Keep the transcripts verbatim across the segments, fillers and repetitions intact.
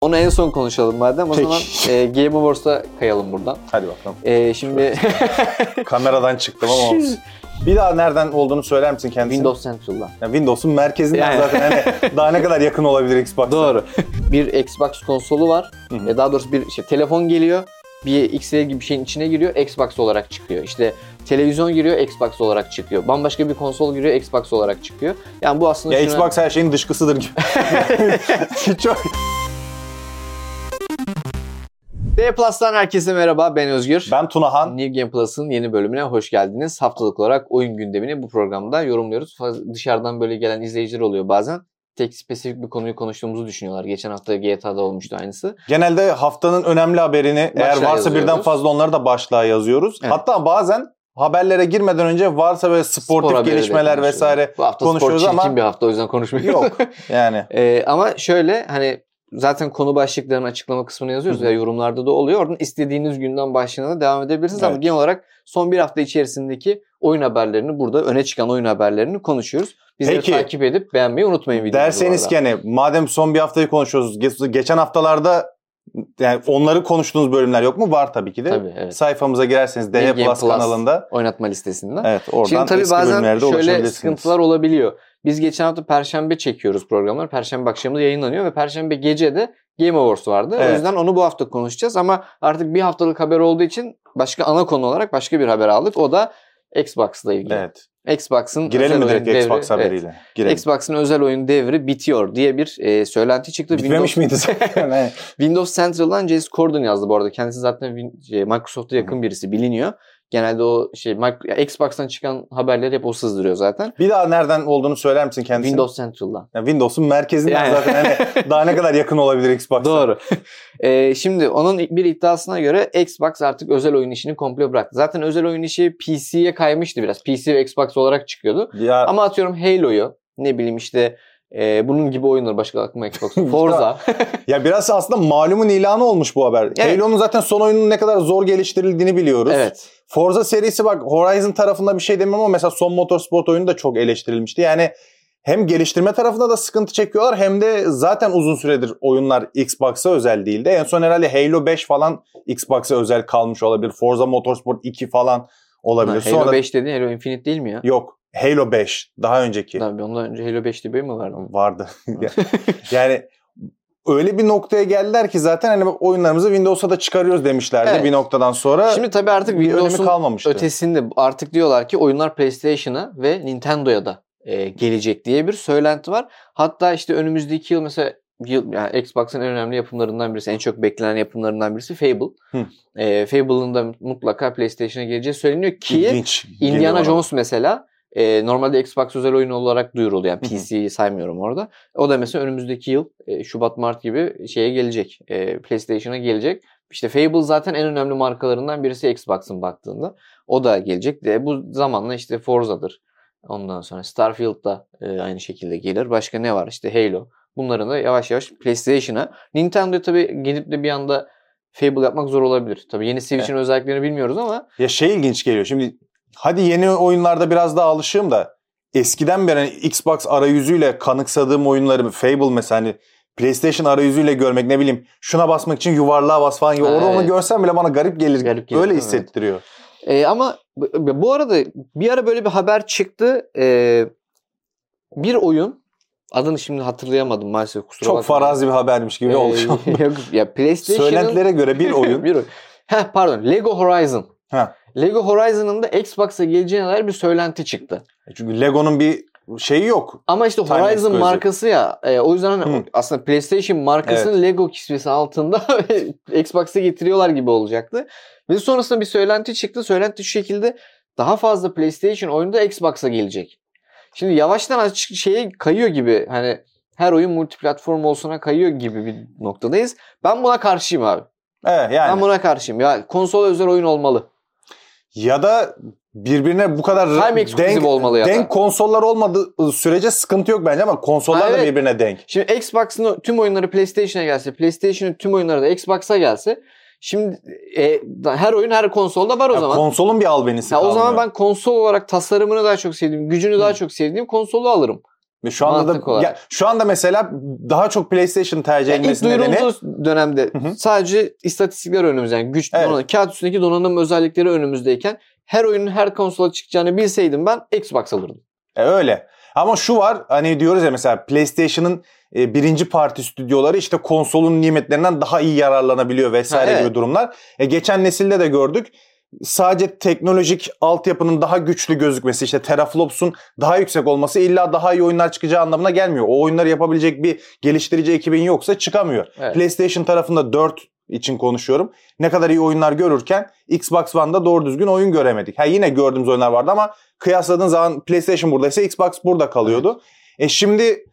Onu en son konuşalım madem. O Peki. zaman e, Game Awards'a kayalım buradan. Hadi bakalım. E, şimdi Kameradan çıktım ama olsun. Bir daha nereden olduğunu söyler misin kendisine? Windows Central'dan. Yani Windows'un merkezinden Yani. zaten hani daha ne kadar yakın olabilir Xbox'a? Doğru. Bir Xbox konsolu var. Hı hı. E, daha doğrusu bir işte telefon geliyor. Bir X L gibi bir şeyin içine giriyor. Xbox olarak çıkıyor. İşte televizyon giriyor. Xbox olarak çıkıyor. Bambaşka bir konsol giriyor. Xbox olarak çıkıyor. Yani bu aslında Ya şuna... Xbox her şeyin dışkısıdır gibi. Çok... D Plus'tan herkese merhaba. Ben Özgür. Ben Tunahan. New Game Plus'ın yeni bölümüne hoş geldiniz. Haftalık olarak oyun gündemini bu programda yorumluyoruz. Dışarıdan böyle gelen izleyiciler oluyor bazen. Tek spesifik bir konuyu konuştuğumuzu düşünüyorlar. Geçen hafta G T A'da olmuştu aynısı. Genelde haftanın önemli haberini Başlığa eğer varsa yazıyoruz. birden fazla onları da başlığa yazıyoruz. Evet. Hatta bazen haberlere girmeden önce varsa böyle sportif Spor gelişmeler vesaire bu hafta konuşuyoruz spor çirkin ama bir hafta, o yüzden konuşmuyoruz. yok yani. ee, ama şöyle hani zaten konu başlıklarının açıklama kısmına yazıyoruz veya yorumlarda da oluyor. Oradan istediğiniz günden başlığına da devam edebilirsiniz. Evet. Ama genel olarak son bir hafta içerisindeki oyun haberlerini, burada öne çıkan oyun haberlerini konuşuyoruz. Bizleri Peki, takip edip beğenmeyi unutmayın videomuzu. Derseniz ki hani madem son bir haftayı konuşuyoruz, ge- geçen haftalarda yani onları konuştuğunuz bölümler yok mu? Var tabii ki de. Tabii, evet. Sayfamıza girerseniz D H Game Plus, Plus kanalında. oynatma listesinden. Evet, oradan Şimdi tabii eski bazen bölümlerde şöyle ulaşabilirsiniz. sıkıntılar olabiliyor. Biz geçen hafta Perşembe çekiyoruz programları. Perşembe akşamı yayınlanıyor ve Perşembe gece de Game Awards vardı. Evet. O yüzden onu bu hafta konuşacağız ama artık bir haftalık haber olduğu için başka ana konu olarak başka bir haber aldık. O da Xbox'la ilgili. Evet. Xbox'ın Girelim mi özel direkt oyun Xbox devri, haberiyle? evet. Girelim. Xbox'ın özel oyun devri bitiyor diye bir e, söylenti çıktı. Bitmemiş Windows... miydi zaten? Evet. Windows Central'dan Jez Corden yazdı bu arada. Kendisi zaten Microsoft'a yakın birisi, biliniyor. Genelde o şey Xbox'tan çıkan haberleri hep o sızdırıyor zaten. Bir daha nereden olduğunu söyler misin kendisine? Windows Central'dan. Yani Windows'un merkezinden Yani. zaten hani daha ne kadar yakın olabilir Xbox'a? Doğru. ee, şimdi onun bir iddiasına göre Xbox artık özel oyun işini komple bıraktı. Zaten özel oyun işi P C'ye kaymıştı biraz. P C ve Xbox olarak çıkıyordu. Ya, Ama atıyorum Halo'yu, ne bileyim işte e, bunun gibi oyunlar, başka aklıma Xbox. Forza. ya biraz aslında malumun ilanı olmuş bu haber. Evet. Halo'nun zaten son oyunun ne kadar zor geliştirildiğini biliyoruz. Evet. Forza serisi bak, Horizon tarafında bir şey demiyorum ama mesela son motorsport oyunu da çok eleştirilmişti. Yani hem geliştirme tarafında da sıkıntı çekiyorlar hem de zaten uzun süredir oyunlar Xbox'a özel değildi. En son herhalde Halo beş falan Xbox'a özel kalmış olabilir. Forza Motorsport iki falan olabilir. Ha, Halo Sonra... beş dediğin Halo Infinite değil mi ya? Yok. Halo beş. Daha önceki. Tabii ondan önce Halo beş diye bir mi vardı? Vardı. Yani öyle bir noktaya geldiler ki zaten hani oyunlarımızı Windows'a da çıkarıyoruz demişlerdi Evet. bir noktadan sonra. Şimdi tabii artık bir önemi Windows'un kalmamıştı. ötesinde artık diyorlar ki oyunlar PlayStation'a ve Nintendo'ya da e, gelecek diye bir söylenti var. Hatta işte önümüzdeki yıl mesela yıl, yani Xbox'ın en önemli yapımlarından birisi, en çok beklenen yapımlarından birisi Fable. E, Fable'ın da mutlaka PlayStation'a geleceği söyleniyor ki İlginç. Indiana Jones mesela e, normalde Xbox özel oyunu olarak duyuruldu. Yani P C'yi saymıyorum orada. O da mesela önümüzdeki yıl e, Şubat Mart gibi şeye gelecek. E, PlayStation'a gelecek. İşte Fable zaten en önemli markalarından birisi Xbox'ın baktığında. O da gelecek. De, bu zamanla işte Forza'dır. Ondan sonra Starfield da e, aynı şekilde gelir. Başka ne var? İşte Halo. Bunların da yavaş yavaş PlayStation'a. Nintendo tabii gelip de bir anda Fable yapmak zor olabilir. Tabii yeni Switch'in evet. özelliklerini bilmiyoruz ama. Ya şey ilginç geliyor. Şimdi hadi yeni oyunlarda biraz daha alışığım da eskiden beri hani Xbox arayüzüyle kanıksadığım oyunları, Fable mesela hani PlayStation arayüzüyle görmek, ne bileyim şuna basmak için yuvarlığa bas falan gibi. Orada evet. onu görsem bile bana garip gelir. Garip gelir öyle hissettiriyor. Evet. Ee, ama bu arada bir ara böyle bir haber çıktı. Ee, bir oyun, adını şimdi hatırlayamadım maalesef, kusura bakmayın. Çok farazi bir habermiş gibi ee, olmuş. Yok ya, PlayStation'ın söylentilere göre bir oyun. bir oyun. Heh, pardon, Lego Horizon. Heh. Lego Horizon'ın da Xbox'a geleceğine dair bir söylenti çıktı. Çünkü Lego'nun bir şeyi yok. Ama işte Time Horizon exclusive. Markası ya. E, o yüzden hani hmm. aslında PlayStation markasının evet. Lego kisvesi altında Xbox'a getiriyorlar gibi olacaktı. Ve sonrasında bir söylenti çıktı. Söylenti şu şekilde: daha fazla PlayStation oyunu da Xbox'a gelecek. Şimdi yavaştan açık şeye kayıyor gibi. Hani her oyun multiplatform olsuna kayıyor gibi bir noktadayız. Ben buna karşıyım abi. Evet yani. Ben buna karşıyım. Ya konsol özel oyun olmalı. Ya da birbirine bu kadar denk, olmalı ya denk da. konsollar olmadığı sürece sıkıntı yok bence ama konsollar ha, evet. da birbirine denk. Şimdi Xbox'ın tüm oyunları PlayStation'a gelse, PlayStation'ın tüm oyunları da Xbox'a gelse, şimdi e, her oyun her konsolda var o ya zaman. Konsolun bir albenisi ya kalmıyor. O zaman ben konsol olarak tasarımını daha çok sevdiğim, gücünü Hı. daha çok sevdiğim konsolu alırım. Ve şu anda Mantık da olarak. ya, şu anda mesela daha çok PlayStation tercih Yani edilmesi ilk nedeni duyurulduğu dönemde Hı hı. sadece istatistikler önümüzde. Yani güç, Evet. donanım, kağıt üstündeki donanım özellikleri önümüzdeyken her oyunun her konsola çıkacağını bilseydim ben Xbox alırdım. E, öyle. Ama şu var, hani diyoruz ya mesela PlayStation'ın e, birinci parti stüdyoları işte konsolun nimetlerinden daha iyi yararlanabiliyor vesaire Ha, evet. gibi durumlar. E, geçen nesilde de gördük. Sadece teknolojik altyapının daha güçlü gözükmesi, işte teraflops'un daha yüksek olması illa daha iyi oyunlar çıkacağı anlamına gelmiyor. O oyunları yapabilecek bir geliştirici ekibin yoksa çıkamıyor. Evet. PlayStation tarafında dört için konuşuyorum. Ne kadar iyi oyunlar görürken Xbox One'da doğru düzgün oyun göremedik. Ha, yine gördüğümüz oyunlar vardı ama kıyasladığın zaman PlayStation buradaysa Xbox burada kalıyordu. Evet. E şimdi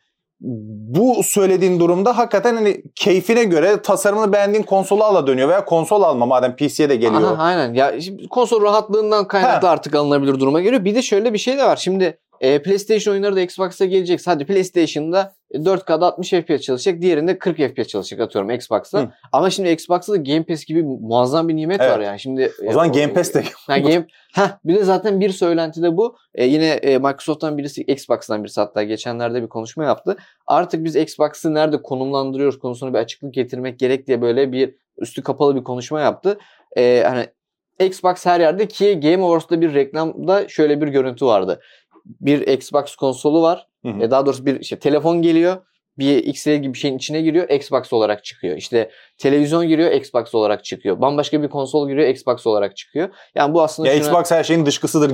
bu söylediğin durumda hakikaten hani keyfine göre tasarımını beğendiğin konsolu ala dönüyor veya konsol alma madem P C'ye de geliyor. Aha, aynen. Ya şimdi konsol rahatlığından kaynaklı Ha. artık alınabilir duruma geliyor. Bir de şöyle bir şey de var. Şimdi e, PlayStation oyunları da Xbox'a gelecek. Hadi PlayStation'da dört K'da altmış F P S çalışacak. Diğerinde kırk F P S çalışacak atıyorum Xbox'ta. Hı. Ama şimdi Xbox'ta da Game Pass gibi muazzam bir nimet Evet. var yani. Şimdi O zaman Game Pass de Ha, game, heh, bir de zaten bir söylenti de bu. E, yine e, Microsoft'tan birisi, Xbox'tan birisi hatta geçenlerde bir konuşma yaptı. Artık biz Xbox'ı nerede konumlandırıyoruz konusuna bir açıklık getirmek gerek diye böyle bir üstü kapalı bir konuşma yaptı. E, hani Xbox her yerde ki Game Awards'da bir reklamda şöyle bir görüntü vardı. Bir Xbox konsolu var. Hı hı. E, daha doğrusu bir işte telefon geliyor. Bir X-Ray gibi bir şeyin içine giriyor. Xbox olarak çıkıyor. İşte televizyon giriyor. Xbox olarak çıkıyor. Bambaşka bir konsol giriyor. Xbox olarak çıkıyor. Yani bu aslında Ya şuna... Xbox her şeyin dışkısıdır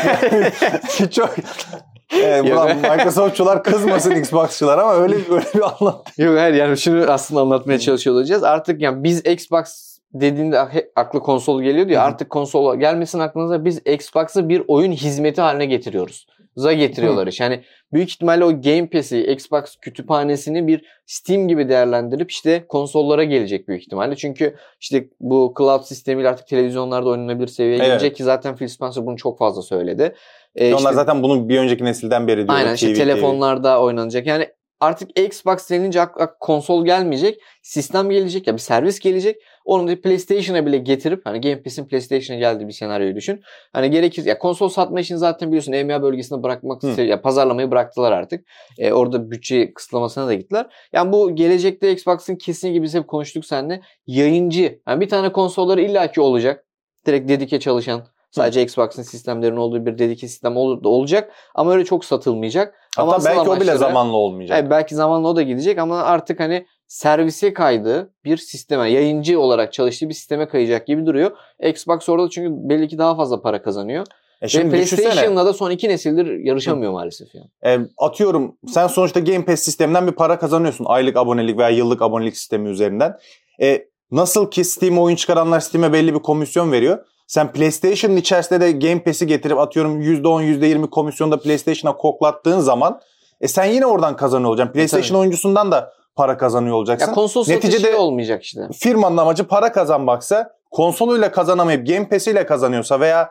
gibi. Çok Evet, Yok. buradan Microsoftçular kızmasın Xbox'çular ama öyle öyle bir anlat. Yok hayır yani şunu aslında anlatmaya çalışıyor olacağız. Artık yani biz Xbox dediğinde he- aklı konsol geliyor diyor. Hı hı. Artık konsol gelmesin aklınıza, biz Xbox'ı bir oyun hizmeti haline getiriyoruz. Za getiriyorlar iş. Yani büyük ihtimalle o Game Pass'i, Xbox kütüphanesini bir Steam gibi değerlendirip işte konsollara gelecek büyük ihtimalle. Çünkü işte bu cloud sistemiyle artık televizyonlarda oynanabilir seviyeye Evet. gelecek ki zaten Phil Spencer bunu çok fazla söyledi. Ee, Onlar işte- zaten bunu bir önceki nesilden beri diyor. Aynen işte T V, T V. telefonlarda oynanacak. Yani artık Xbox denince ak- ak- konsol gelmeyecek. Sistem gelecek ya bir servis gelecek. Onu da PlayStation'a bile getirip hani Game Pass'in PlayStation'a geldiği bir senaryoyu düşün. Hani gerekir ya konsol satma işini zaten biliyorsun E M A bölgesinde bırakmak Hı. ya pazarlamayı bıraktılar artık. E, orada bütçe kısıtlamasına da gittiler. Yani bu gelecekte Xbox'ın kesinlikle biz hep konuştuk seninle yayıncı. Yani bir tane konsolları illaki olacak. Direkt dedike çalışan sadece Xbox'ın sistemlerinin olduğu bir dedike sistem ol- olacak ama öyle çok satılmayacak. Ama Hatta asıl belki o bile amaçları- zamanla olmayacak. Evet, belki zamanla o da gidecek ama artık hani servise kaydığı bir sisteme, yayıncı olarak çalıştığı bir sisteme kayacak gibi duruyor. Xbox orada çünkü belli ki daha fazla para kazanıyor. E Ve şimdi düşünsene. PlayStation'la da son iki nesildir yarışamıyor maalesef yani. E, atıyorum sen sonuçta Game Pass sisteminden bir para kazanıyorsun. Aylık abonelik veya yıllık abonelik sistemi üzerinden. E, nasıl ki Steam oyun çıkaranlar Steam'e belli bir komisyon veriyor. Sen PlayStation'ın içerisinde de Game Pass'i getirip atıyorum yüzde on yüzde yirmi komisyonda PlayStation'a koklattığın zaman e sen yine oradan kazanıyor olacaksın. PlayStation tabii. oyuncusundan da para kazanıyor olacaksın. Ya konsol satışı Neticede olmayacak işte. firmanın amacı para kazanmaksa konsoluyla kazanamayıp Game Pass'iyle kazanıyorsa veya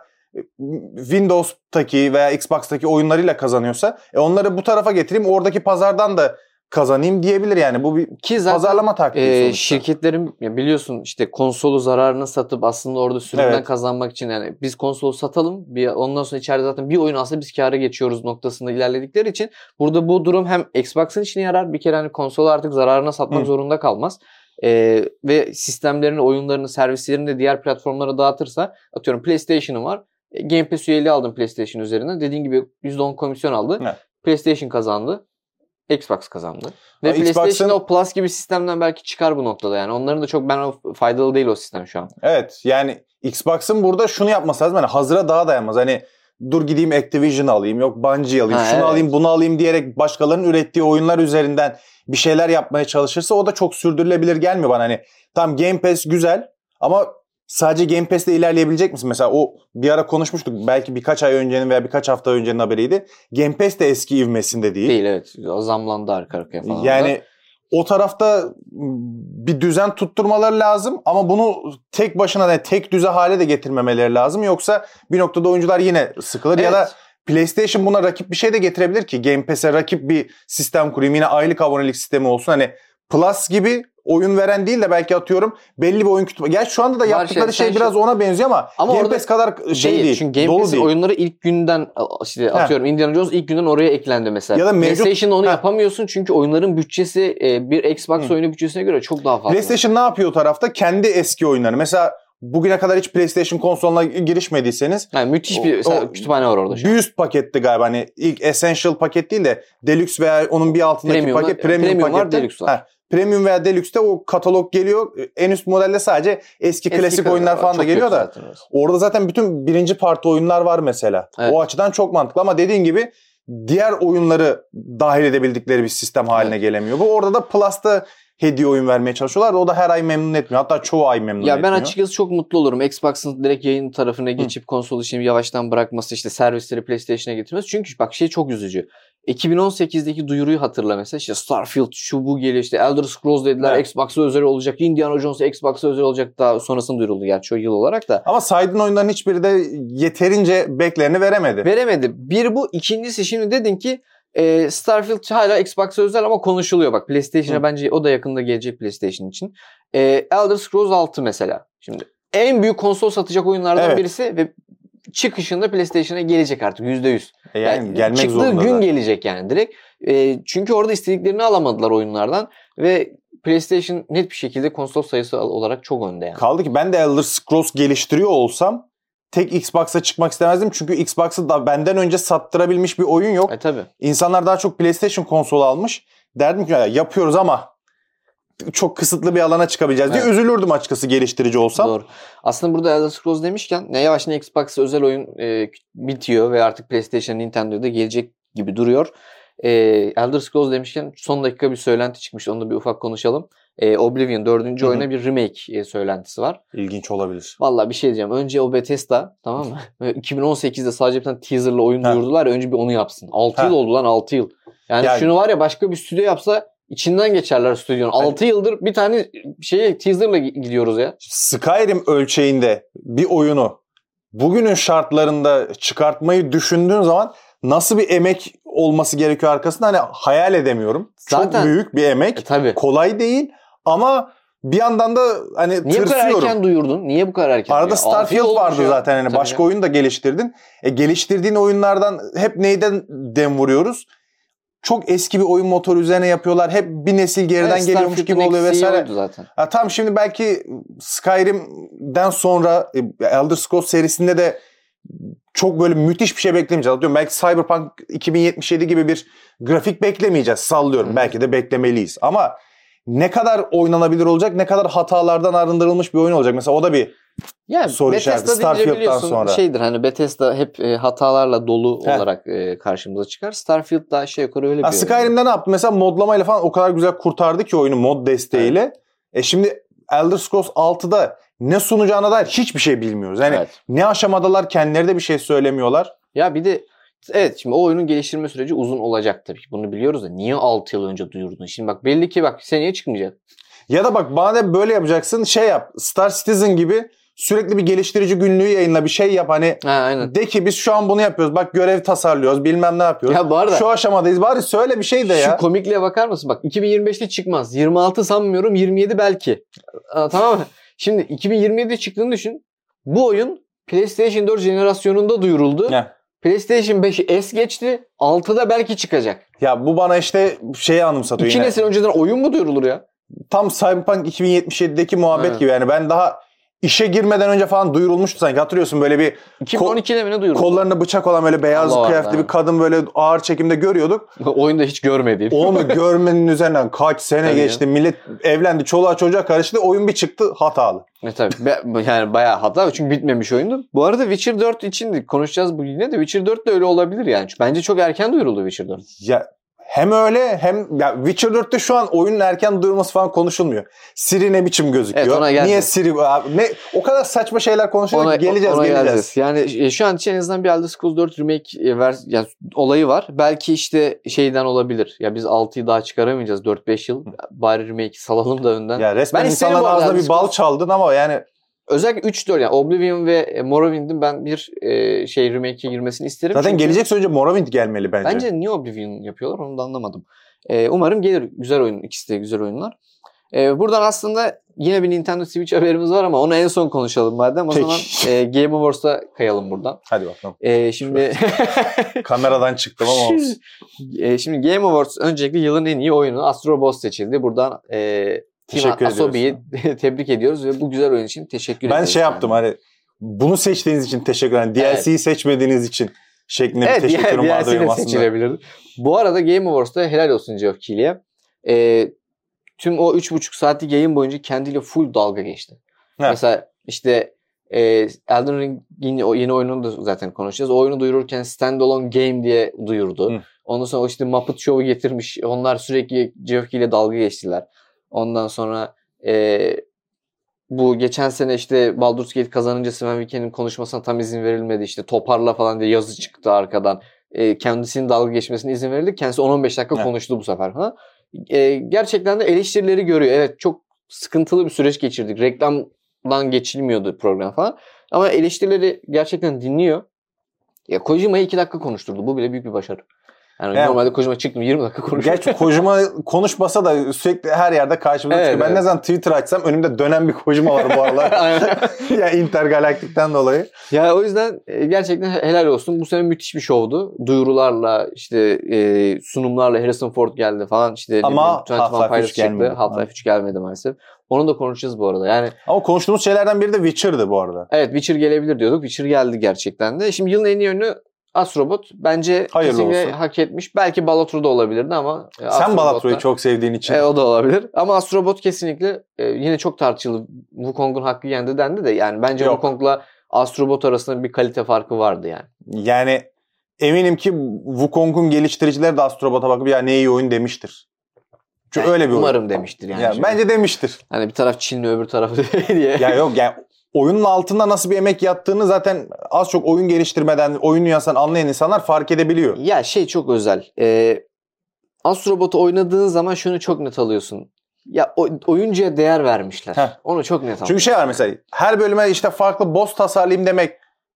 Windows'taki veya Xbox'taki oyunlarıyla kazanıyorsa e onları bu tarafa getireyim oradaki pazardan da kazanayım diyebilir yani. Bu bir Ki zaten pazarlama taktiği e, sonuçta. şirketlerin ya biliyorsun işte konsolu zararını satıp aslında orada sürümden Evet. kazanmak için yani biz konsolu satalım bir ondan sonra içeride zaten bir oyun alsa biz kâra geçiyoruz noktasında ilerledikleri için burada bu durum hem Xbox'ın işine yarar bir kere hani konsolu artık zararına satmak Hı. zorunda kalmaz. E, ve sistemlerini, oyunlarını, servislerini de diğer platformlara dağıtırsa atıyorum PlayStation'ın var. E, Game Pass üyeliği aldın PlayStation üzerinden. Dediğin gibi yüzde on komisyon aldı. Evet. PlayStation kazandı. Xbox kazandı. Ve Ha, PlayStation Xbox'ın- o Plus gibi sistemden belki çıkar bu noktada yani. Onların da çok ben o faydalı değil o sistem şu an. Evet yani Xbox'ın burada şunu yapması lazım. Hani hazıra daha dayanmaz. Hani dur gideyim Activision alayım, yok Bungie alayım, Ha, şunu evet. alayım, bunu alayım diyerek başkalarının ürettiği oyunlar üzerinden bir şeyler yapmaya çalışırsa o da çok sürdürülebilir gelmiyor bana. Hani tam Game Pass güzel ama sadece Game Pass'te ilerleyebilecek misin? Mesela o bir ara konuşmuştuk. Belki birkaç ay öncenin veya birkaç hafta öncenin haberiydi. Game Pass de eski ivmesinde değil. Değil evet. O zamlandı arka arkaya falan. Yani da. o tarafta bir düzen tutturmaları lazım ama bunu tek başına da tek düze hale de getirmemeleri lazım. Yoksa bir noktada oyuncular yine sıkılır ya da Evet. PlayStation buna rakip bir şey de getirebilir ki Game Pass'e rakip bir sistem kurayım. Yine aylık abonelik sistemi olsun. Hani Plus gibi oyun veren değil de belki atıyorum belli bir oyun kütüphanesi. Gerçi şu anda da yaptıkları şey, şey biraz şey... ona benziyor ama, ama Game Pass kadar şey değil. değil. Çünkü Game Pass'in oyunları ilk günden işte atıyorum Indiana Jones ilk günden oraya eklendi mesela. Ya da mevcut... PlayStation'da onu Heh. yapamıyorsun çünkü oyunların bütçesi bir Xbox Hı. oyunu bütçesine göre çok daha fazla. PlayStation ne yapıyor o tarafta? Kendi eski oyunları. Mesela bugüne kadar hiç PlayStation konsoluna girişmediyseniz. Yani müthiş bir o, o, kütüphane var orada. Bir üst paketti galiba. Hani ilk Essential paket değil de Deluxe veya onun bir altındaki premium paket. Premium, premium var, Deluxe var. Heh. Premium veya Deluxe'te o katalog geliyor. En üst modelde sadece eski, eski klasik oyunlar falan da geliyor da. Orada zaten bütün birinci parti oyunlar var mesela. Evet. O açıdan çok mantıklı ama dediğin gibi diğer oyunları dahil edebildikleri bir sistem haline evet. gelemiyor. Bu orada da Plus'ta hediye oyun vermeye çalışıyorlar da o da her ay memnun etmiyor. Hatta çoğu ay memnun ya etmiyor. Ben açıkçası çok mutlu olurum. Xbox'ın direkt yayın tarafına geçip Hı. konsol işini yavaştan bırakması, işte servisleri PlayStation'a getirmesi. Çünkü bak şey çok üzücü. iki bin on sekizdeki duyuruyu hatırla mesela, işte Starfield şu bu geliyor, işte Elder Scrolls dediler, evet. Xbox'a özel olacak, Indiana Jones Xbox'a özel olacak, daha sonrasında duyuruldu gerçi o yıl olarak da. Ama saydığın oyunların hiçbiri de yeterince beklerini veremedi. Veremedi. Bir bu. İkincisi şimdi dedin ki e, Starfield hala Xbox'a özel ama konuşuluyor. Bak PlayStation'a Hı. bence o da yakında gelecek PlayStation için. E, Elder Scrolls altı mesela. Şimdi en büyük konsol satacak oyunlardan evet. birisi ve çıkışında PlayStation'a gelecek artık yüzde yüz. E yani, yani gelmek çıktığı zorunda gün da. gelecek yani direkt. E, çünkü orada istediklerini alamadılar oyunlardan ve PlayStation net bir şekilde konsol sayısı olarak çok önde yani. Kaldı ki ben de Elder Scrolls geliştiriyor olsam tek Xbox'a çıkmak istemezdim. Çünkü Xbox'ı da benden önce sattırabilmiş bir oyun yok. E tabii. İnsanlar daha çok PlayStation konsolu almış. Derdim ki ya, yapıyoruz ama çok kısıtlı bir alana çıkabileceğiz diye evet. üzülürdüm açıkçası geliştirici olsam. Doğru. Aslında burada Elder Scrolls demişken ne yavaş ne Xbox'a özel oyun e, bitiyor ve artık PlayStation, Nintendo'da gelecek gibi duruyor. E, Elder Scrolls demişken son dakika bir söylenti çıkmış. Onu da bir ufak konuşalım. E, Oblivion dördüncü Hı-hı. oyuna bir remake e, söylentisi var. İlginç olabilir. Vallahi bir şey diyeceğim. Önce o Bethesda, tamam mı? iki bin on sekizde sadece bir tane teaserlı oyun ha. duyurdular. Önce bir onu yapsın. altı yıl oldu lan, altı yıl. Yani, yani şunu var ya, başka bir stüdyo yapsa İçinden geçerler stüdyonun. altı yani, yıldır bir tane şeye teaserla gidiyoruz ya. Skyrim ölçeğinde bir oyunu bugünün şartlarında çıkartmayı düşündüğün zaman nasıl bir emek olması gerekiyor arkasında hani hayal edemiyorum. Zaten, çok büyük bir emek. E, tabii. Kolay değil ama bir yandan da hani Niye tırsıyorum. Niye bu kadar erken duyurdun? Niye bu kadar erken? Arada ya? Starfield vardı ya. Zaten hani başka ya. oyun da geliştirdin. E, geliştirdiğin oyunlardan hep neyden dem vuruyoruz? Çok eski bir oyun motoru üzerine yapıyorlar. Hep bir nesil geriden evet, geliyormuş gibi oluyor vesaire. Zaten. Ha, tamam şimdi belki Skyrim'den sonra Elder Scrolls serisinde de çok böyle müthiş bir şey beklemeyeceğiz. Atıyorum belki Cyberpunk iki bin yetmiş yedi gibi bir grafik beklemeyeceğiz. Sallıyorum. Hı. Belki de beklemeliyiz. Ama ne kadar oynanabilir olacak, ne kadar hatalardan arındırılmış bir oyun olacak. Mesela o da bir yani soru işareti Starfield'dan sonra. Şeydir hani Bethesda hep e, hatalarla dolu Heh. olarak e, karşımıza çıkar. Starfield daha şey yukarı öyle bir oyun. Skyrim'de ne yaptı? Mesela modlamayla falan o kadar güzel kurtardı ki oyunu mod desteğiyle. Evet. E şimdi Elder Scrolls altıda ne sunacağına dair hiçbir şey bilmiyoruz. Yani evet. ne aşamadalar, kendileri de bir şey söylemiyorlar. Ya bir de evet şimdi o oyunun geliştirme süreci uzun olacak tabii. Bunu biliyoruz da niye altı yıl önce duyurdun? Şimdi bak belli ki bak seneye çıkmayacak. Ya da bak bana da böyle yapacaksın, şey yap. Star Citizen gibi sürekli bir geliştirici günlüğü yayınla, bir şey yap hani. Ha, aynen. De ki biz şu an bunu yapıyoruz. Bak görev tasarlıyoruz, bilmem ne yapıyoruz. Ya bu arada, şu aşamadayız. Bari söyle bir şey de ya. Şu komikliğe bakar mısın? Bak iki bin yirmi beşte çıkmaz. yirmi altı sanmıyorum. yirmi yedi belki. Aa, tamam mı? Şimdi iki bin yirmi yedide çıktığını düşün. Bu oyun PlayStation dört jenerasyonunda duyuruldu. Heh. PlayStation beşi es geçti. altıda belki çıkacak. Ya bu bana işte şeyi anımsatıyor. İki yine. nesil önceden oyun mu duyurulur ya? Tam Cyberpunk iki bin yetmiş yedideki muhabbet ha. gibi yani. Ben daha işe girmeden önce falan duyurulmuştu sanki. Hatırlıyorsun böyle bir iki bin on ikide mi ne duyuruldu? Kollarında bıçak olan böyle beyaz Allah kıyafetli Allah. bir kadın böyle ağır çekimde görüyorduk. Oyunda hiç görmediğim. Onu görmenin üzerinden kaç sene tabii geçti. Ya. Millet evlendi, çoluğa çocuğa karıştı. Oyun bir çıktı hatalı. E tabii. Yani bayağı hata çünkü bitmemiş oyundu. Bu arada Witcher dört için konuşacağız bugün de. Witcher dört de öyle olabilir yani. Bence çok erken duyuruldu Witcher dört. Ya hem öyle hem ya Witcher dörtte şu an oyunun erken duyurulması falan konuşulmuyor. Siri ne biçim gözüküyor? Evet, ona niye Siri abi? Ne o kadar saçma şeyler konuşuyor ki geleceğiz geleceğiz. geleceğiz. Yani şu an için en azından bir Elder Scrolls dört remake ver, yani olayı var. Belki işte şeyden olabilir. Ya biz altıyı daha çıkaramayacağız dört beş yıl. Bari remake salalım da önden. Ya resmen ben insanların ağzına bir bal çaldın ama yani özellikle üç dört yani Oblivion ve Morrowind'in ben bir e, şey remake'e girmesini isterim. Zaten çünkü gelecek sürece Morrowind gelmeli bence. Bence niye Oblivion yapıyorlar onu da anlamadım. E, umarım gelir. Güzel oyun. İkisi de güzel oyunlar. E, buradan aslında yine bir Nintendo Switch haberimiz var ama onu en son konuşalım madem. O Peki. zaman e, Game Awards'a kayalım buradan. Hadi bakalım. E, şimdi Kameradan çıktım ama olsun. e, şimdi Game Awards öncelikle yılın en iyi oyunu Astro Boss seçildi. Buradan e, Team Asobi'yi tebrik ediyoruz ve bu güzel oyun için teşekkür ben ediyoruz. Ben şey yaptım yani. Hani bunu seçtiğiniz için teşekkür ederim. D L C'yi evet. seçmediğiniz için şeklinde evet, bir teşekkürüm vardı benim aslında. Seçilebilirdi. Bu arada Game Awards'ta helal olsun Geoff Keighley'e. E, tüm o üç buçuk saatlik yayın boyunca kendiyle full dalga geçti. He. Mesela işte e, Elden Ring'in o yeni oyununu da zaten konuşacağız. O oyunu duyururken standalone game diye duyurdu. Hı. Ondan sonra işte Muppet Show'u getirmiş. Onlar sürekli Geoff Keighley'le dalga geçtiler. Ondan sonra e, bu geçen sene işte Baldur's Gate kazanınca Sven Vikke'nin konuşmasına tam izin verilmedi. İşte toparla falan diye yazı çıktı arkadan. E, kendisinin dalga geçmesine izin verildi. Kendisi on on beş dakika He. konuştu bu sefer. Ha? E, gerçekten de eleştirileri görüyor. Evet, çok sıkıntılı bir süreç geçirdik. Reklamdan geçilmiyordu program falan. Ama eleştirileri gerçekten dinliyor. Ya Kojima'yı iki dakika konuşturdu. Bu bile büyük bir başarı. Yani evet. Normalde Kojima çıktım yirmi dakika konuşuyor. Gerçi Kojima konuşmasa da sürekli her yerde karşımıza evet, çıkıyor. Ben evet. ne zaman Twitter açsam önümde dönen bir Kojima var bu aralar. Ya Intergalaktik'ten dolayı. Ya o yüzden gerçekten helal olsun. Bu sene müthiş bir şovdu. Duyurularla işte e, sunumlarla Harrison Ford geldi falan. İşte ama Half-Life üç gelmedi. Half-Life üç gelmedi maalesef. Onu da konuşacağız bu arada. Yani ama konuştuğumuz şeylerden biri de Witcher'dı bu arada. Evet, Witcher gelebilir diyorduk. Witcher geldi gerçekten de. Şimdi yılın en iyi oyunu Astrobot bence hayırlı kesinlikle olsun. Hak etmiş. Belki Balatro da olabilirdi ama sen Balatro'yu çok sevdiğin için. E, o da olabilir. Ama Astrobot kesinlikle e, yine çok tartışıldı. Wukong'un hakkı yendi dendi de yani bence Yok. Wukong'la Astrobot arasında bir kalite farkı vardı yani. Yani eminim ki Wukong'un geliştiricileri de Astrobot'a bakıp ya ne iyi oyun demiştir. Çünkü yani, öyle bir umarım oyun. demiştir yani. yani bence demiştir. Hani bir taraf Çinli öbür tarafı diye. Ya yok yani oyunun altında nasıl bir emek yattığını zaten az çok oyun geliştirmeden, oyun dünyasından anlayan insanlar fark edebiliyor. Ya şey çok özel. Ee, Astrobot'u oynadığın zaman şunu çok net alıyorsun. Ya o, oyuncuya değer vermişler. Heh. Onu çok net alıyorsun. Çünkü şey var mesela her bölüme işte farklı boss tasarlayayım demek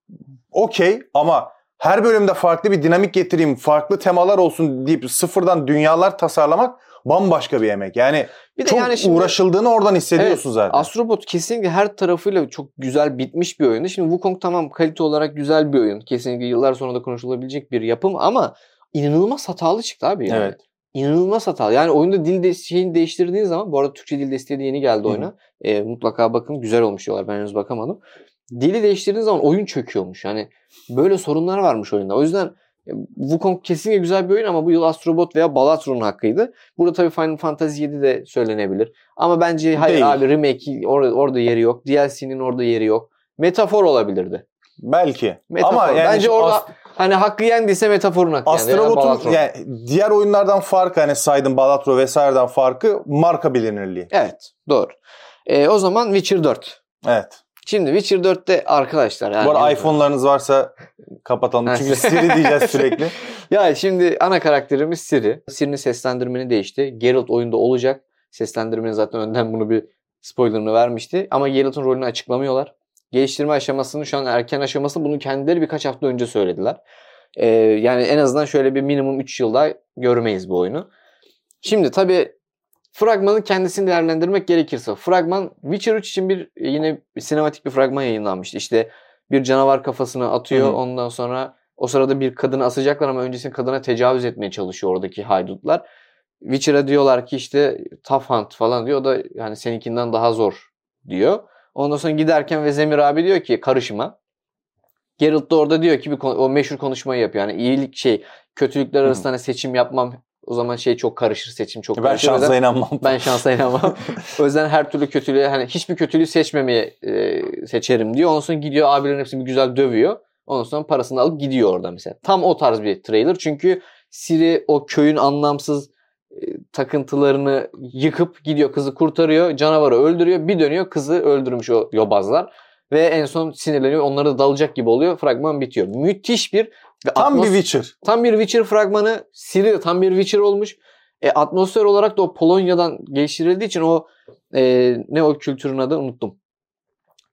okey ama her bölümde farklı bir dinamik getireyim, farklı temalar olsun deyip sıfırdan dünyalar tasarlamak bambaşka bir emek. Yani bir de çok yani şimdi, uğraşıldığını oradan hissediyorsun evet, zaten. Astrobot kesinlikle her tarafıyla çok güzel bitmiş bir oyundu. Şimdi Wukong tamam kalite olarak güzel bir oyun. Kesinlikle yıllar sonra da konuşulabilecek bir yapım ama inanılmaz hatalı çıktı abi yani. Evet. İnanılmaz hatalı. Yani oyunda dil de, şeyini değiştirdiğin zaman, bu arada Türkçe dil desteği de yeni geldi oyuna. E, mutlaka bakın, güzel olmuş diyorlar. Ben henüz bakamadım. Dili değiştirdiğin zaman oyun çöküyormuş. Yani böyle sorunlar varmış oyunda. O yüzden Wukong kesinlikle güzel bir oyun ama bu yıl Astrobot veya Balatro'nun hakkıydı. Burada tabii Final Fantasy yedi de söylenebilir. Ama bence hayır Değil. abi remake orada, orada yeri yok. D L C'nin orada yeri yok. Metafor olabilirdi. Belki. Metafor. Ama yani bence orada Ast- hani hakkı yendiyse metaforun hakkı. Astrobot'un yani, yani diğer oyunlardan farkı hani saydım Balatro vesaireden farkı marka bilinirliği. Evet, doğru. Ee, o zaman Witcher dört. Evet. Şimdi Witcher dörtte arkadaşlar. Yani bu arada iPhone'larınız varsa kapatalım. Çünkü Siri diyeceğiz sürekli. Ya şimdi ana karakterimiz Siri. Siri'nin seslendirmeni değişti. Geralt oyunda olacak. Seslendirmeni zaten önden bunu bir spoilerını vermişti. Ama Geralt'ın rolünü açıklamıyorlar. Geliştirme aşamasının şu an erken aşaması, bunu kendileri birkaç hafta önce söylediler. Ee, yani en azından şöyle bir minimum üç yıl daha görmeyiz bu oyunu. Şimdi tabii fragmanın kendisini değerlendirmek gerekirse, fragman Witcher üç için bir yine bir sinematik bir fragman yayınlanmıştı. İşte bir canavar kafasına atıyor. Hı hı. Ondan sonra o sırada bir kadını asacaklar ama öncesinde kadına tecavüz etmeye çalışıyor oradaki haydutlar. Witcher'a diyorlar ki işte tough hunt falan diyor. O da yani seninkinden daha zor diyor. Ondan sonra giderken Vezemir abi diyor ki karışma. Geralt da orada diyor ki bir o meşhur konuşmayı yapıyor. Yani iyilik şey, kötülükler arasında hani seçim yapmam. O zaman şey çok karışır, seçim çok ben karışır. Ben şansa inanmam. Ben şansa inanmam. O yüzden her türlü kötülüğe, hani hiçbir kötülüğü seçmemeyi e, seçerim diyor. Ondan sonra gidiyor abilerin hepsini bir güzel dövüyor. Ondan sonra parasını alıp gidiyor orada mesela. Tam o tarz bir trailer. Çünkü Ciri o köyün anlamsız e, takıntılarını yıkıp gidiyor, kızı kurtarıyor. Canavarı öldürüyor. Bir dönüyor, kızı öldürmüş o yobazlar. Ve en son sinirleniyor. Onlara da dalacak gibi oluyor. Fragman bitiyor. Müthiş bir... Tam atmos- bir Witcher. Tam bir Witcher fragmanı. Ciri de tam bir Witcher olmuş. E, atmosfer olarak da o Polonya'dan geliştirildiği için o e, ne o kültürün adı unuttum.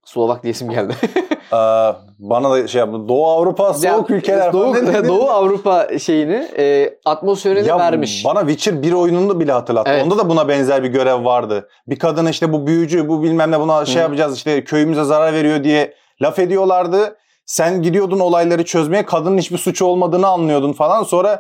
Slovak diyesim geldi. Ee, bana da şey yaptı. Doğu Avrupa soğuk Ya, ülkeler Doğu, falan. Doğu Avrupa şeyini e, atmosferini Ya vermiş. bana Witcher bir oyununu bile hatırlattı. Evet. Onda da buna benzer bir görev vardı. Bir kadına işte bu büyücü, bu bilmem ne buna şey Hı. yapacağız işte köyümüze zarar veriyor diye laf ediyorlardı. Sen gidiyordun olayları çözmeye, kadının hiçbir suçu olmadığını anlıyordun falan. Sonra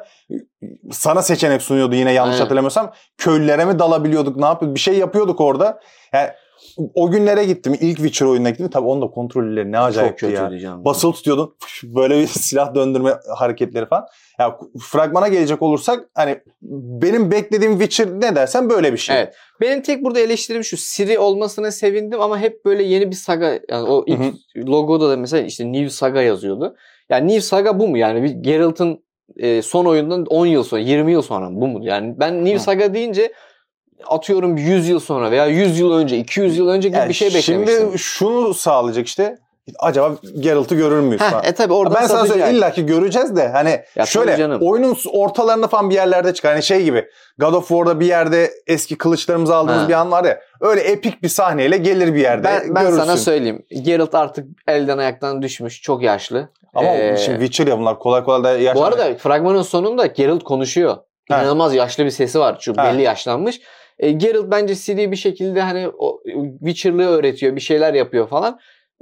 sana seçenek sunuyordu yine yanlış Aynen. hatırlamıyorsam. Köylülere mi dalabiliyorduk, ne yapıyorduk? Bir şey yapıyorduk orada. Yani o günlere gittim. İlk Witcher oyununa gittim. Tabii onun da kontrolleri ne acayipti Çok ya. kötüydü canım. Basılı tutuyordun. Böyle bir silah döndürme hareketleri falan. Ya fragmana gelecek olursak hani benim beklediğim Witcher ne dersen böyle bir şey. Evet. Benim tek burada eleştirim şu. Ciri olmasına sevindim ama hep böyle yeni bir saga. Yani o ilk Hı logoda da mesela işte New Saga yazıyordu. Yani New Saga bu mu? Yani bir Geralt'ın e, son oyundan on yıl sonra, yirmi yıl sonra bu mu? Yani ben New Hı. Saga deyince atıyorum yüz yıl sonra veya yüz yıl önce, iki yüz yıl önce gibi Yani bir şey beklemiştim. Şimdi şunu sağlayacak işte. Acaba Geralt'ı görür müyüz Heh, falan. e tabi oradan Ben sana satacak. söyleyeyim illaki göreceğiz de hani Ya şöyle canım. oyunun ortalarında falan bir yerlerde çıkar. Hani şey gibi God of War'da bir yerde eski kılıçlarımızı aldığımız Ha. bir an var ya. Öyle epik bir sahneyle gelir bir yerde Ben, ben görürsün. sana söyleyeyim. Geralt artık elden ayaktan düşmüş. Çok yaşlı. Ama Ee, şimdi Witcher ya bunlar kolay kolay da yaşlanıyor. Bu arada fragmanın sonunda Geralt konuşuyor. Ha. İnanılmaz yaşlı bir sesi var. Çünkü Ha. belli yaşlanmış. E, Geralt bence Ciri'yi bir şekilde hani o Witcher'lığı öğretiyor. Bir şeyler yapıyor falan.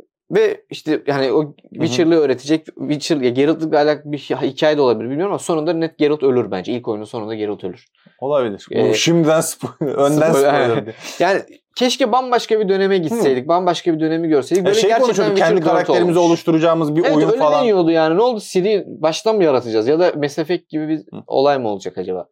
Ve işte yani o Witcher'lığı öğretecek. Witcher, ya Geralt'la alakalı bir hikaye de olabilir bilmiyorum ama sonunda net Geralt ölür bence. İlk oyunun sonunda Geralt ölür. Olabilir. Ee, Bu şimdiden spo- önden spoiler- spoiler. Yani keşke bambaşka bir döneme gitseydik. Bambaşka bir dönemi görseydik. Ya Böyle şey gerçekten konuşuyorduk Witcher kendi kartı karakterimizi olmuş. oluşturacağımız bir Evet, oyun öyle falan. deniyordu yani. Ne oldu? Ciri baştan mı yaratacağız? Ya da Mass Effect gibi bir Hı. olay mı olacak acaba?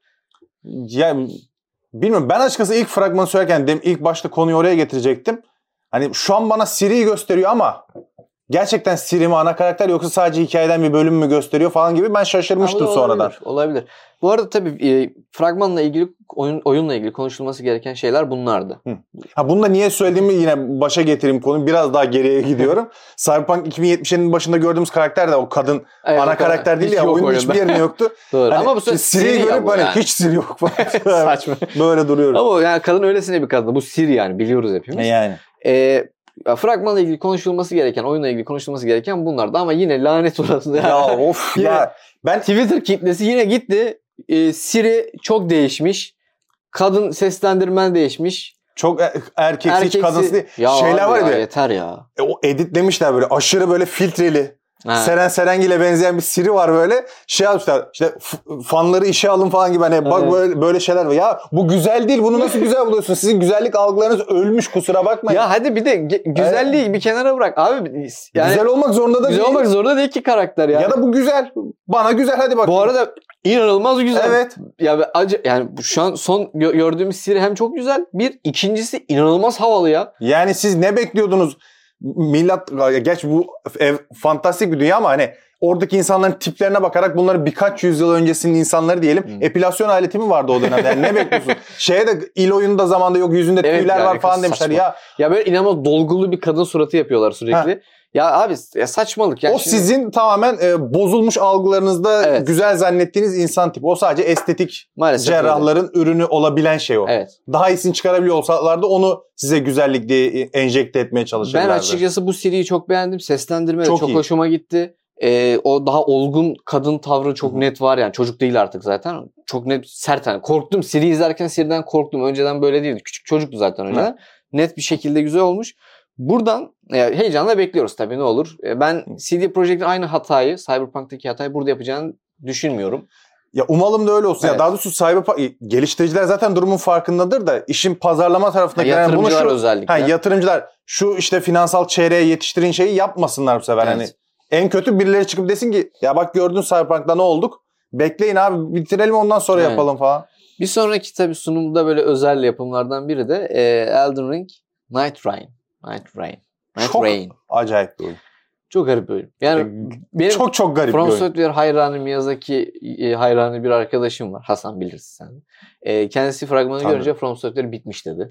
Yani bilmiyorum ben açıkçası ilk fragmanı söylerken dem ilk başta konuyu oraya getirecektim. Hani şu an bana Ciri'yi gösteriyor ama gerçekten Ciri mi ana karakter yoksa sadece hikayeden bir bölüm mü gösteriyor falan gibi ben şaşırmıştım Ha, sonradan. olabilir, olabilir. Bu arada tabii e, fragmanla ilgili oyun oyunla ilgili konuşulması gereken şeyler bunlardı. Hı. Ha bunu da niye söylediğimi yine başa getireyim konuyu. Biraz daha geriye gidiyorum. Cyberpunk iki bin yetmiş'in başında gördüğümüz karakter de o kadın Evet, ana o kadar. karakter değil Hiç ya. yok Oyunun oyunda. hiçbir yerinde yoktu. Doğru. Hani Ama bu sefer Ciri'yi Ciri ya görüp bu hani yani. hiç Ciri yok falan. Saçma. Böyle duruyorum. Ama yani kadın öylesine bir kadın. Bu Ciri yani biliyoruz hepimiz. Yani. Ee, fragmanla ilgili konuşulması gereken, oyunla ilgili konuşulması gereken bunlardı ama yine lanet olası. Ya of Yine ya. Ben Twitter kitlesi yine gitti. Ee, Siri çok değişmiş. Kadın seslendirmen değişmiş. çok er- erkeksi hiç Erkeksi- kadınsı değil. Ya Şeyler abi var ya, ya. yeter ya. E, o editlemişler böyle aşırı böyle filtreli. Ha. Seren Serengil'e benzeyen bir Siri var böyle. Şey yapmışlar işte f- fanları işe alın falan gibi hani bak Evet. böyle, böyle şeyler var. Ya bu güzel değil bunu nasıl güzel buluyorsun? Sizin güzellik algılarınız ölmüş kusura bakmayın. Ya hadi bir de ge- güzelliği bir kenara bırak. Abi yani güzel olmak zorunda da güzel değil. olmak zorunda değil ki karakter yani. Ya da bu güzel. Bana güzel hadi bak. Bu arada inanılmaz güzel. Evet. Ya be- acı yani şu an son gö- gördüğümüz Siri hem çok güzel. Bir ikincisi inanılmaz havalı ya. Yani siz ne bekliyordunuz? Millet geç bu ev fantastik bir dünya ama hani oradaki insanların tiplerine bakarak bunları birkaç yüzyıl öncesinin insanları diyelim. Hmm. Epilasyon aleti mi vardı o dönemde? Yani ne bekliyorsun? Şeye de il oyununda zamanda yok yüzünde Evet, tüyler yani var falan saçma. demişler ya. Ya böyle inanılmaz dolgulu bir kadın suratı yapıyorlar sürekli. Ya abi ya saçmalık. Ya o şimdi- sizin tamamen e, bozulmuş algılarınızda Evet. güzel zannettiğiniz insan tipi. O sadece estetik Maalesef cerrahların ürünü olabilen şey o. Evet. Daha iyisini çıkarabiliyor olsalardı onu size güzellik diye enjekte etmeye çalışırlardı. Ben açıkçası bu Siri'yi çok beğendim. Seslendirme de Çok çok iyi. hoşuma gitti. Ee, o daha olgun kadın tavrı çok Hı hı. net var yani. Çocuk değil artık zaten. Çok net sert. Yani korktum. Siri izlerken Siri'den korktum. Önceden böyle değildi. Küçük çocuktu zaten önceden. Hı. Net bir şekilde güzel olmuş. Buradan e, heyecanla bekliyoruz tabii ne olur. E, ben C D Projekt'in aynı hatayı, Cyberpunk'taki hatayı burada yapacağını düşünmüyorum. Ya umalım da öyle olsun. Evet. Ya daha doğrusu Cyberpunk geliştiriciler zaten durumun farkındadır da işin pazarlama tarafına Ha, gelen bunu yatırımcılar şu özellikle. ha, yatırımcılar şu işte finansal çeyreğe yetiştirin şeyi yapmasınlar bu sefer. Evet. Hani en kötü birileri çıkıp desin ki ya bak gördün Cyberpunk'ta ne olduk? Bekleyin abi bitirelim ondan sonra Evet. yapalım falan. Bir sonraki tabii sunumda böyle özel yapımlardan biri de e, Elden Ring Night Rain. Night Rain. Night Çok Rain. acayip bir oyun. Çok garip bir oyun. Yani benim Çok çok garip From bir oyun. Software hayranı Miyazaki e, hayranı bir arkadaşım var. Hasan bilirsin sen. E, kendisi fragmanı Tabii. görünce From Software bitmiş dedi.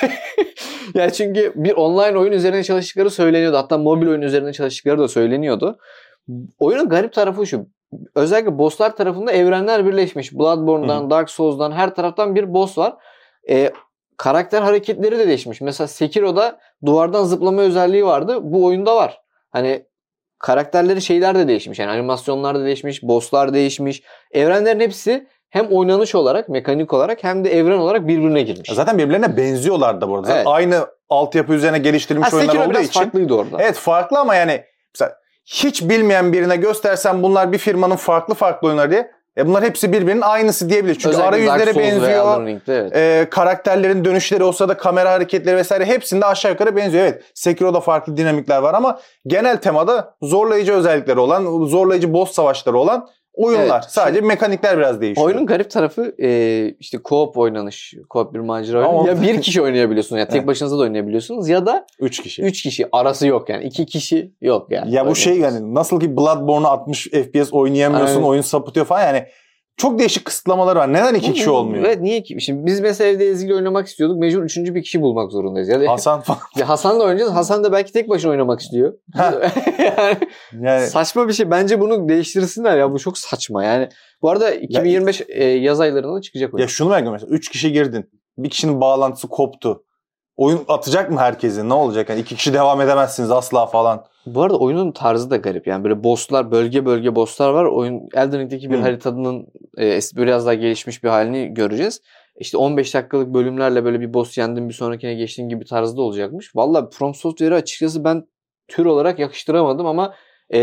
Yani çünkü bir online oyun üzerine çalıştıkları söyleniyordu. Hatta mobil oyun üzerine çalıştıkları da söyleniyordu. Oyunun garip tarafı şu. Özellikle bosslar tarafında evrenler birleşmiş. Bloodborne'dan, Hı. Dark Souls'dan her taraftan bir boss var. E, karakter hareketleri de değişmiş. Mesela Sekiro'da duvardan zıplama özelliği vardı. Bu oyunda var. Hani karakterleri şeyler de değişmiş. Yani animasyonlar da değişmiş, bosslar değişmiş. Evrenlerin hepsi hem oynanış olarak, mekanik olarak hem de evren olarak birbirine girmiş. Zaten birbirlerine benziyorlar da bu arada. Evet. Aynı altyapı üzerine geliştirilmiş ha, oyunlar Sekiro olduğu biraz için. farklıydı orada. Evet, farklı ama yani mesela hiç bilmeyen birine göstersen bunlar bir firmanın farklı farklı oyunları diye. E bunlar hepsi birbirinin aynısı diyebilir. Çünkü Özellikle arayüzleri benziyor. Evet. E, karakterlerin dönüşleri, o sırada kamera hareketleri vesaire hepsinde aşağı yukarı benziyor. Evet, Sekiro'da farklı dinamikler var ama genel temada zorlayıcı özellikleri olan, zorlayıcı boss savaşları olan oyunlar. Evet. Sadece Şimdi, mekanikler biraz değişiyor. Oyunun garip tarafı e, işte co-op oynanış. Co-op bir macera oyunu. Ya bir kişi oynayabiliyorsunuz. Yani tek başınıza da oynayabiliyorsunuz. Ya da üç kişi. Üç kişi. Arası yok yani. iki kişi yok yani. Ya bu şey yani nasıl ki Bloodborne'u altmış F P S oynayamıyorsun. Aynen. Oyun sapıtıyor falan yani. Çok değişik kısıtlamalar var. Neden iki kişi olmuyor? Evet, niye ki? Şimdi biz mesela evde Ezgi'yle oynamak istiyorduk. Mecbur üçüncü bir kişi bulmak zorundayız. Yani Hasan falan. Ya Hasan'la oynayacağız. Hasan da belki tek başına oynamak istiyor. yani, yani saçma bir şey. Bence bunu değiştirsinler ya. Bu çok saçma. Yani bu arada iki bin yirmi beş ya, e, yaz aylarında çıkacak oyun. Ya şunu merak ediyorum mesela. Üç kişi girdin. Bir kişinin bağlantısı koptu. Oyun atacak mı herkesi? Ne olacak? Yani iki kişi devam edemezsiniz asla falan. Bu arada oyunun tarzı da garip. Yani böyle bosslar, bölge bölge bosslar var. Oyun Elden Ring'deki bir hmm. haritanın e, biraz daha gelişmiş bir halini göreceğiz. İşte on beş dakikalık bölümlerle böyle bir boss yendin bir sonrakine geçtiğin gibi tarzda olacakmış. Valla From Software'ı açıkçası ben tür olarak yakıştıramadım ama e,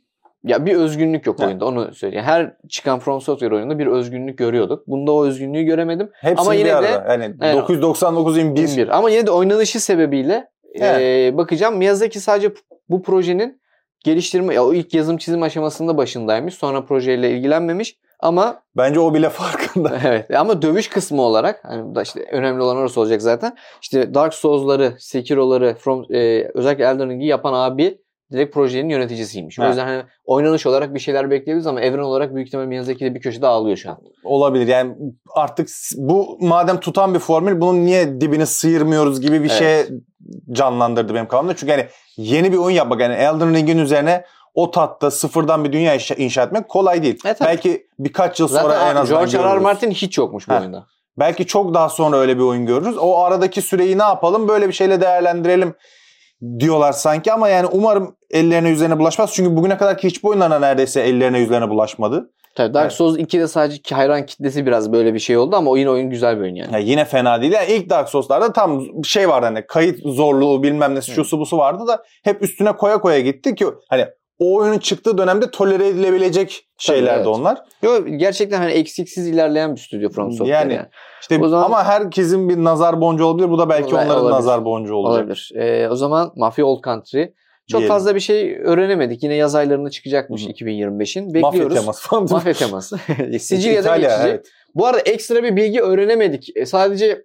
ya bir özgünlük yok oyunda, onu söyleyeyim. Her çıkan From Software oyununda bir özgünlük görüyorduk. Bunda o özgünlüğü göremedim. Hepsini ama yine bir de arada. Yani yani dokuz yüz doksan dokuzun bir. Ama yine de oynanışı sebebiyle e, bakacağım. Miyazaki sadece bu projenin geliştirme, ya o ilk yazım çizim aşamasında başındaymış. Sonra projeyle ilgilenmemiş ama bence o bile farkında. Evet. Ama dövüş kısmı olarak hani da işte önemli olan orası olacak zaten. İşte Dark Souls'ları, Sekiro'ları, From e, özellikle Elden Ring'i yapan abi direkt projenin yöneticisiymiş. Ha. O yüzden hani oynanış olarak bir şeyler bekleyebiliriz ama evren olarak büyük ihtimalle Miyazaki de bir köşede ağlıyor şu an. Olabilir. Yani artık bu madem tutan bir formül, bunun niye dibini sıyırmıyoruz gibi bir evet. şey canlandırdı benim kafamda. Çünkü hani yeni bir oyun yapmak, yani Elden Ring'in üzerine o tatta sıfırdan bir dünya inşa etmek kolay değil. Evet, Belki birkaç yıl sonra zaten en azından George R. R. Martin hiç yokmuş bu ha. oyunda. Belki çok daha sonra öyle bir oyun görürüz. O aradaki süreyi ne yapalım? Böyle bir şeyle değerlendirelim diyorlar sanki ama yani umarım ellerine yüzlerine bulaşmaz. Çünkü bugüne kadar hiçbir oyunlarına neredeyse ellerine yüzlerine bulaşmadı. Tabii Dark Souls evet. ikide sadece hayran kitlesi biraz böyle bir şey oldu ama oyun oyun güzel bir oyun yani. Ya yine fena değil. Yani ilk Dark Souls'larda tam şey vardı, hani kayıt zorluğu bilmem ne şusu busu vardı da hep üstüne koya koya gitti ki hani o oyunun çıktığı dönemde tolere edilebilecek şeylerdi evet. onlar. Yo, gerçekten hani eksiksiz ilerleyen bir stüdyo From Software yani. yani. İşte zaman, ama herkesin bir nazar boncuğu olabilir. Bu da belki onların olabilir. nazar boncuğu olacak. Olabilir. Ee, o zaman Mafia Old Country. Çok Diyelim. fazla bir şey öğrenemedik. Yine yaz aylarında çıkacakmış Hı-hı. iki bin yirmi beşin. Bekliyoruz. Mafya teması falan. Mafya teması. Sicilya'da geçecek. Evet. Bu arada ekstra bir bilgi öğrenemedik. E, sadece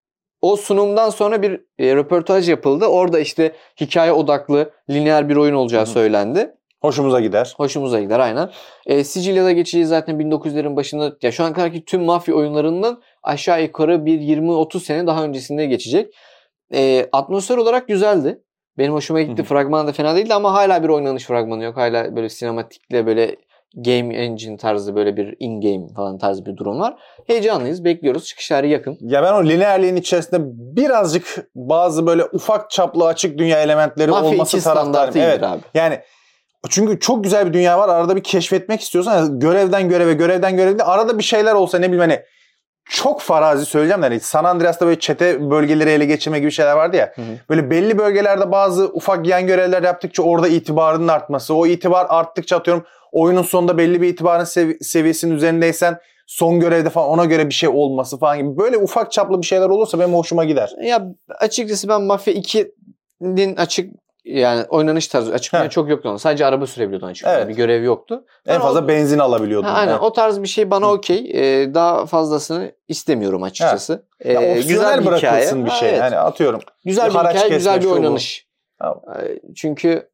o sunumdan sonra bir e, röportaj yapıldı. Orada işte hikaye odaklı, lineer bir oyun olacağı Hı-hı. söylendi. Hoşumuza gider. Hoşumuza gider aynen. E, Sicilya'da geçeceği zaten bin dokuz yüzlerin başında. Ya şu an kadarki tüm mafya oyunlarından aşağı yukarı bir yirmi otuz sene daha öncesinde geçecek. E, atmosfer olarak güzeldi. Benim hoşuma gitti. Hı-hı. Fragman da fena değildi ama hala bir oynanış fragmanı yok. Hala böyle sinematikle böyle game engine tarzı böyle bir in-game falan tarzı bir durum var. Heyecanlıyız. Bekliyoruz. Çıkış tarihi yakın. Ya ben o lineerliğin içerisinde birazcık bazı böyle ufak çaplı açık dünya elementleri Mafya olması taraftarıyım. Evet abi. Yani çünkü çok güzel bir dünya var. Arada bir keşfetmek istiyorsan yani görevden göreve, görevden göreve arada bir şeyler olsa ne bileyim hani çok farazi söyleyeceğim de hani San Andreas'ta böyle çete bölgeleri ele geçirme gibi şeyler vardı ya. Hı hı. Böyle belli bölgelerde bazı ufak yan görevler yaptıkça orada itibarının artması. O itibar arttıkça atıyorum oyunun sonunda belli bir itibarın sevi- seviyesinin üzerindeysen son görevde falan ona göre bir şey olması falan gibi. Böyle ufak çaplı bir şeyler olursa benim hoşuma gider. Ya açıkçası ben Mafya ikinin açık yani oynanış tarzı açıkçası çok yoktu onun. Sadece araba sürebiliyordun açıkçası. Evet. Bir görev yoktu. En fazla o, benzin alabiliyordun. Ha, aynen. Evet. O tarz bir şey bana okey. Ee, daha fazlasını istemiyorum açıkçası. Ee, ya, güzel bir bırakılsın bir şey. Ha, evet. Yani atıyorum. Güzel bir, bir hikaye, güzel bir oynanış. Tamam. Çünkü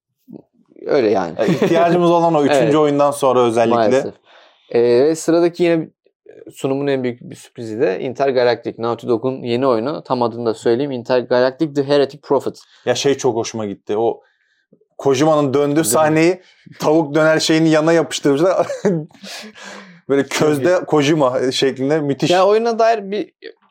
öyle yani. yani ihtiyacımız olan o üçüncü evet. oyundan sonra özellikle. Maalesef. Ee, sıradaki yine sunumun en büyük bir sürprizi de Intergalactic. Naughty Dog'un yeni oyunu. Tam adını da söyleyeyim. Intergalactic The Heretic Prophet. Ya şey çok hoşuma gitti. O Kojima'nın döndüğü sahneyi tavuk döner şeyini yanına yapıştırmışlar. Böyle közde Kojima şeklinde müthiş. Ya oyuna dair bir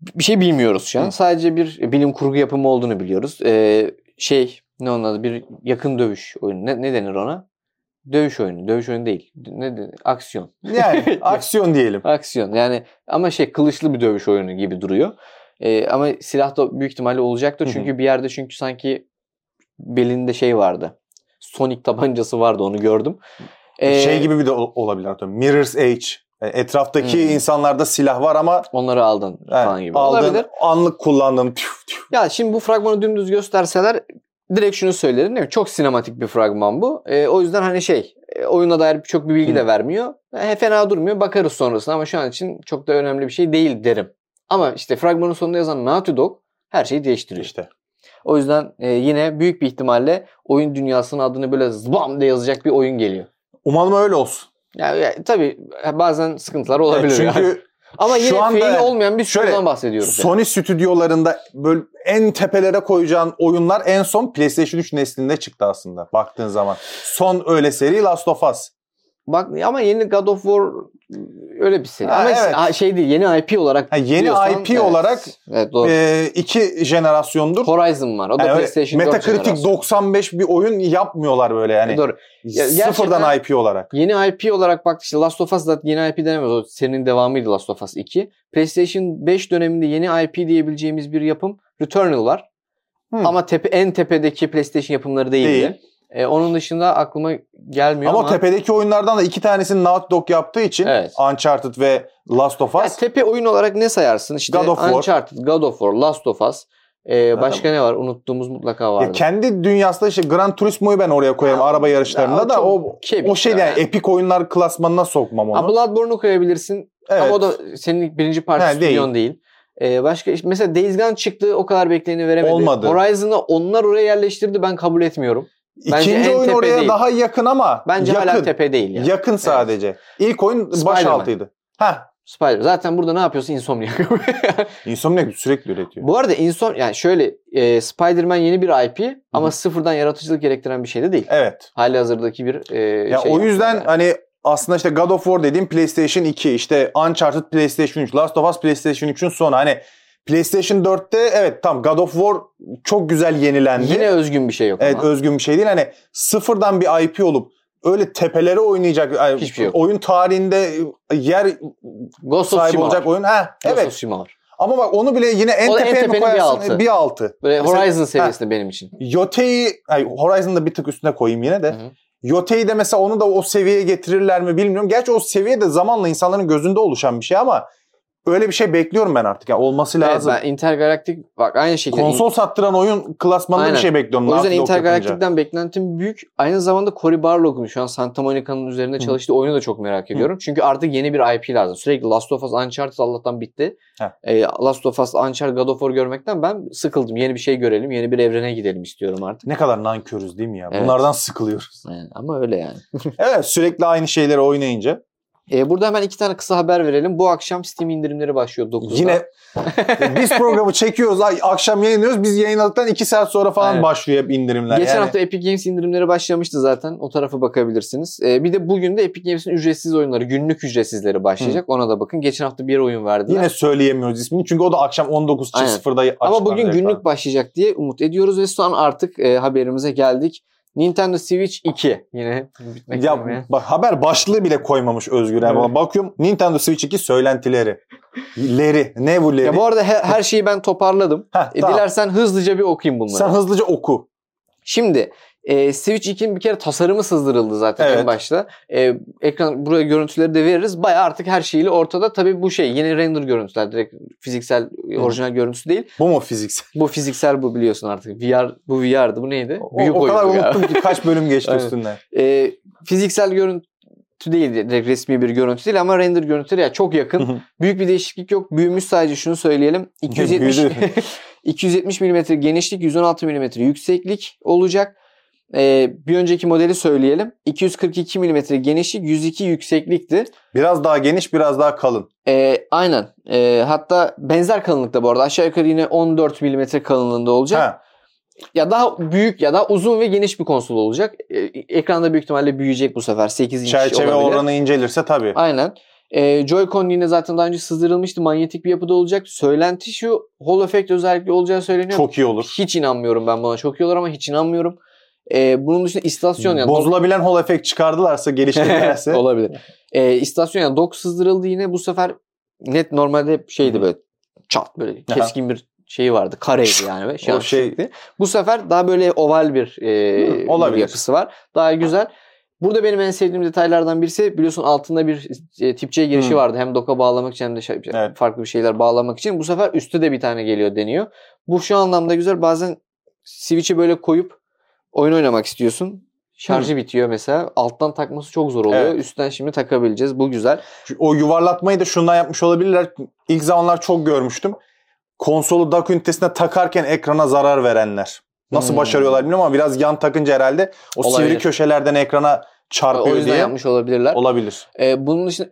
bir şey bilmiyoruz şu an. Hı. Sadece bir bilim kurgu yapımı olduğunu biliyoruz. Ee, şey ne onun adı? Bir yakın dövüş oyunu. Ne, ne denir ona? Dövüş oyunu. Dövüş oyunu değil. Ne denir? Aksiyon. Yani aksiyon diyelim. Aksiyon. Yani ama şey kılıçlı bir dövüş oyunu gibi duruyor. Ee, ama silah da büyük ihtimalle olacaktır. Çünkü Hı-hı. bir yerde çünkü sanki belinde şey vardı. Sonic tabancası vardı, onu gördüm. Ee, şey gibi bir de olabilir. Mirror's Edge. Etraftaki hmm. insanlarda silah var ama onları aldın yani, falan gibi. Aldın, olabilir. Anlık kullandın. Ya şimdi bu fragmanı dümdüz gösterseler direkt şunu söylerim değil mi? Çok sinematik bir fragman bu. E, o yüzden hani şey oyuna dair çok bir bilgi hmm. de vermiyor. E, fena durmuyor. Bakarız sonrasında ama şu an için çok da önemli bir şey değil derim. Ama işte fragmanın sonunda yazan Naughty Dog her şeyi değiştiriyor. İşte. O yüzden e, yine büyük bir ihtimalle oyun dünyasının adını böyle zbam diye yazacak bir oyun geliyor. Umarım öyle olsun. Yani, yani tabii bazen sıkıntılar olabilir. Evet, çünkü yani. Ama yine fail olmayan bir stüdyodan bahsediyoruz. Sony yani. Stüdyolarında böyle en tepelere koyacağın oyunlar en son PlayStation üç neslinde çıktı aslında baktığın zaman. Son öyle seri Last of Us. Bak ama yeni God of War öyle bir seri. Ha, ama evet. şey değil, yeni I P olarak. Ha, yeni I P evet, olarak evet, doğru. E, iki jenerasyondur. Horizon var. O da yani PlayStation Metacritic doksan beş bir oyun yapmıyorlar böyle yani. Doğru. Ya, sıfırdan I P olarak. Yeni I P olarak bak işte Last of Us zaten yeni I P denemez. O serinin devamıydı Last of Us iki. PlayStation beş döneminde yeni I P diyebileceğimiz bir yapım Returnal var. Hmm. Ama tepe, en tepedeki PlayStation yapımları değildi. Değil. Ee, onun dışında aklıma gelmiyor ama... Ama tepedeki oyunlardan da iki tanesini Naughty Dog yaptığı için evet. Uncharted ve Last of Us. Yani tepe oyun olarak ne sayarsın? İşte God of War. Uncharted, God of War, Last of Us. Ee, başka ne var? Unuttuğumuz mutlaka vardı. Ya kendi dünyasında işte Gran Turismo'yu ben oraya koyarım ya, araba yarışlarında ya, da o o şey yani, yani epic oyunlar klasmanına sokmam onu. Ha, Bloodborne'u koyabilirsin. Evet. Ama o da senin birinci parti stüdyon değil. değil. Ee, başka mesela Days Gone çıktı, o kadar bekleyeni veremedi. Olmadı. Horizon'ı onlar oraya yerleştirdi, ben kabul etmiyorum. Bence İkinci oyun oraya değil. Daha yakın ama bence yakın. Hala tepe değil yani. Yakın sadece. Evet. İlk oyun baş altıydı. Ha. Spider. Zaten burada ne yapıyorsun? Insomniac. Insomniac sürekli üretiyor. Bu arada Insomniac yani şöyle e, Spider-Man yeni bir I P Hı-hı. ama sıfırdan yaratıcılık gerektiren bir şey de değil. Evet. Halihazırdaki bir e, ya şey. O yüzden yani. hani aslında işte God of War dediğim PlayStation iki, işte Uncharted PlayStation üç, Last of Us PlayStation üçün sonu. Hani PlayStation dörtte evet tam God of War çok güzel yenilendi. Yine özgün bir şey yok evet, ama. Evet özgün bir şey değil. Hani sıfırdan bir I P olup öyle tepelere oynayacak yani hiçbir şey yok. Oyun tarihinde yer Ghost sahibi olacak oyun. Ha Ghost evet. of Tsushima var. Ama bak onu bile yine en tepeye mi koyarsın? Bir altı. Bir altı. Böyle Horizon seviyesinde benim için. Yote'yi Horizon'da bir tık üstüne koyayım yine de. Hı hı. Yote'yi de mesela onu da o seviyeye getirirler mi bilmiyorum. Gerçi o seviye de zamanla insanların gözünde oluşan bir şey ama öyle bir şey bekliyorum ben artık. Yani olması lazım. Evet, ben Intergalactic bak aynı şekilde. Konsol sattıran oyun klasmanında Aynen. bir şey bekliyorum. O yüzden Intergalactic'ten beklentim büyük. Aynı zamanda Cory Barlog'un şu an Santa Monica'nın üzerinde çalıştığı Hı. oyunu da çok merak ediyorum. Hı. Çünkü artık yeni bir I P lazım. Sürekli Last of Us, Uncharted Allah'tan bitti. Ee, Last of Us, Uncharted, God of War görmekten ben sıkıldım. Yeni bir şey görelim. Yeni bir evrene gidelim istiyorum artık. Ne kadar nankörüz değil mi ya? Evet. Bunlardan sıkılıyoruz. Yani, ama öyle yani. Evet, sürekli aynı şeyleri oynayınca. Ee, burada hemen iki tane kısa haber verelim. Bu akşam Steam indirimleri başlıyor dokuzda. Yine biz programı çekiyoruz, akşam yayınlıyoruz. Biz yayınladıktan iki saat sonra falan evet. başlıyor hep indirimler. Geçen yani. hafta Epic Games indirimleri başlamıştı zaten. O tarafa bakabilirsiniz. Ee, bir de bugün de Epic Games'in ücretsiz oyunları, günlük ücretsizleri başlayacak. Hı. Ona da bakın. Geçen hafta bir oyun verdiler. Yine söyleyemiyoruz ismini çünkü o da akşam on dokuz sıfırda açıklanacak. Ama bugün günlük falan. başlayacak diye umut ediyoruz ve son artık e, haberimize geldik. Nintendo Switch iki yine bitmek ya üzere. Bak haber başlığı bile koymamış Özgür. Yani evet. Bakıyorum Nintendo Switch iki söylentileri. Leri. Ne bu leri? Ya bu arada he, her şeyi ben toparladım. Heh, e, tamam. Dilersen hızlıca bir okuyayım bunları. Sen hızlıca oku. Şimdi e, Switch ikinin bir kere tasarımı sızdırıldı zaten evet. en başta. E, ekran buraya görüntüleri de veririz. Bayağı artık her şeyiyle ortada. Tabii bu şey yeni render görüntüler. Direkt fiziksel hmm. orijinal görüntüsü değil. Bu mu fiziksel? Bu fiziksel bu biliyorsun artık. V R bu V R'dı. Bu neydi? O, Büyük o kadar unuttum ki kaç bölüm geçti üstünden. E, fiziksel görüntü değil, direkt resmi bir görüntü değil ama render görüntüleri ya çok yakın. Büyük bir değişiklik yok. Büyümüş sadece şunu söyleyelim. iki yüz yetmiş iki yüz yetmiş milimetre genişlik, yüz on altı milimetre yükseklik olacak. Ee, bir önceki modeli söyleyelim. iki yüz kırk iki milimetre genişlik, yüz iki yükseklikti. Biraz daha geniş, biraz daha kalın. Ee, aynen. Ee, hatta benzer kalınlıkta bu arada. Aşağı yukarı yine on dört milimetre kalınlığında olacak. Ha. Ya daha büyük ya da uzun ve geniş bir konsol olacak. Ee, ekranda büyük ihtimalle büyüyecek bu sefer. sekiz inç Çerçeve olabilir. oranı incelirse tabii. Aynen. E, Joy-Con yine zaten daha önce sızdırılmıştı. Manyetik bir yapıda olacak. Söylenti şu, Hall Effect özellikle olacağı söyleniyor. Çok iyi olur. Hiç inanmıyorum ben buna. Çok iyi olur ama hiç inanmıyorum. E, bunun dışında istasyon yani. Bozulabilen Hall Effect çıkardılarsa, geliştirirlerse. Olabilir. E, istasyon yani dock sızdırıldı yine. Bu sefer net normalde şeydi böyle çat böyle keskin bir şeyi vardı. Kareydi yani. Şey o şey. Bu sefer daha böyle oval bir, e, bir yapısı var. Daha güzel. Burada benim en sevdiğim detaylardan birisi, biliyorsun altında bir e, tip C girişi hmm. vardı. Hem dock'a bağlamak için hem de şey, evet. farklı bir şeyler bağlamak için. Bu sefer üstte de bir tane geliyor deniyor. Bu şu anlamda güzel. Bazen switch'i böyle koyup oyun oynamak istiyorsun. Şarjı hmm. bitiyor mesela. Alttan takması çok zor oluyor. Evet. Üstten şimdi takabileceğiz. Bu güzel. O yuvarlatmayı da şundan yapmış olabilirler. İlk zamanlar çok görmüştüm. Konsolu dock ünitesine takarken ekrana zarar verenler. Nasıl hmm. başarıyorlar bilmiyorum ama biraz yan takınca herhalde o olabilir. Sivri köşelerden ekrana çarpıyor diye. O yüzden diye yapmış olabilirler. Olabilir. Ee, bunun dışında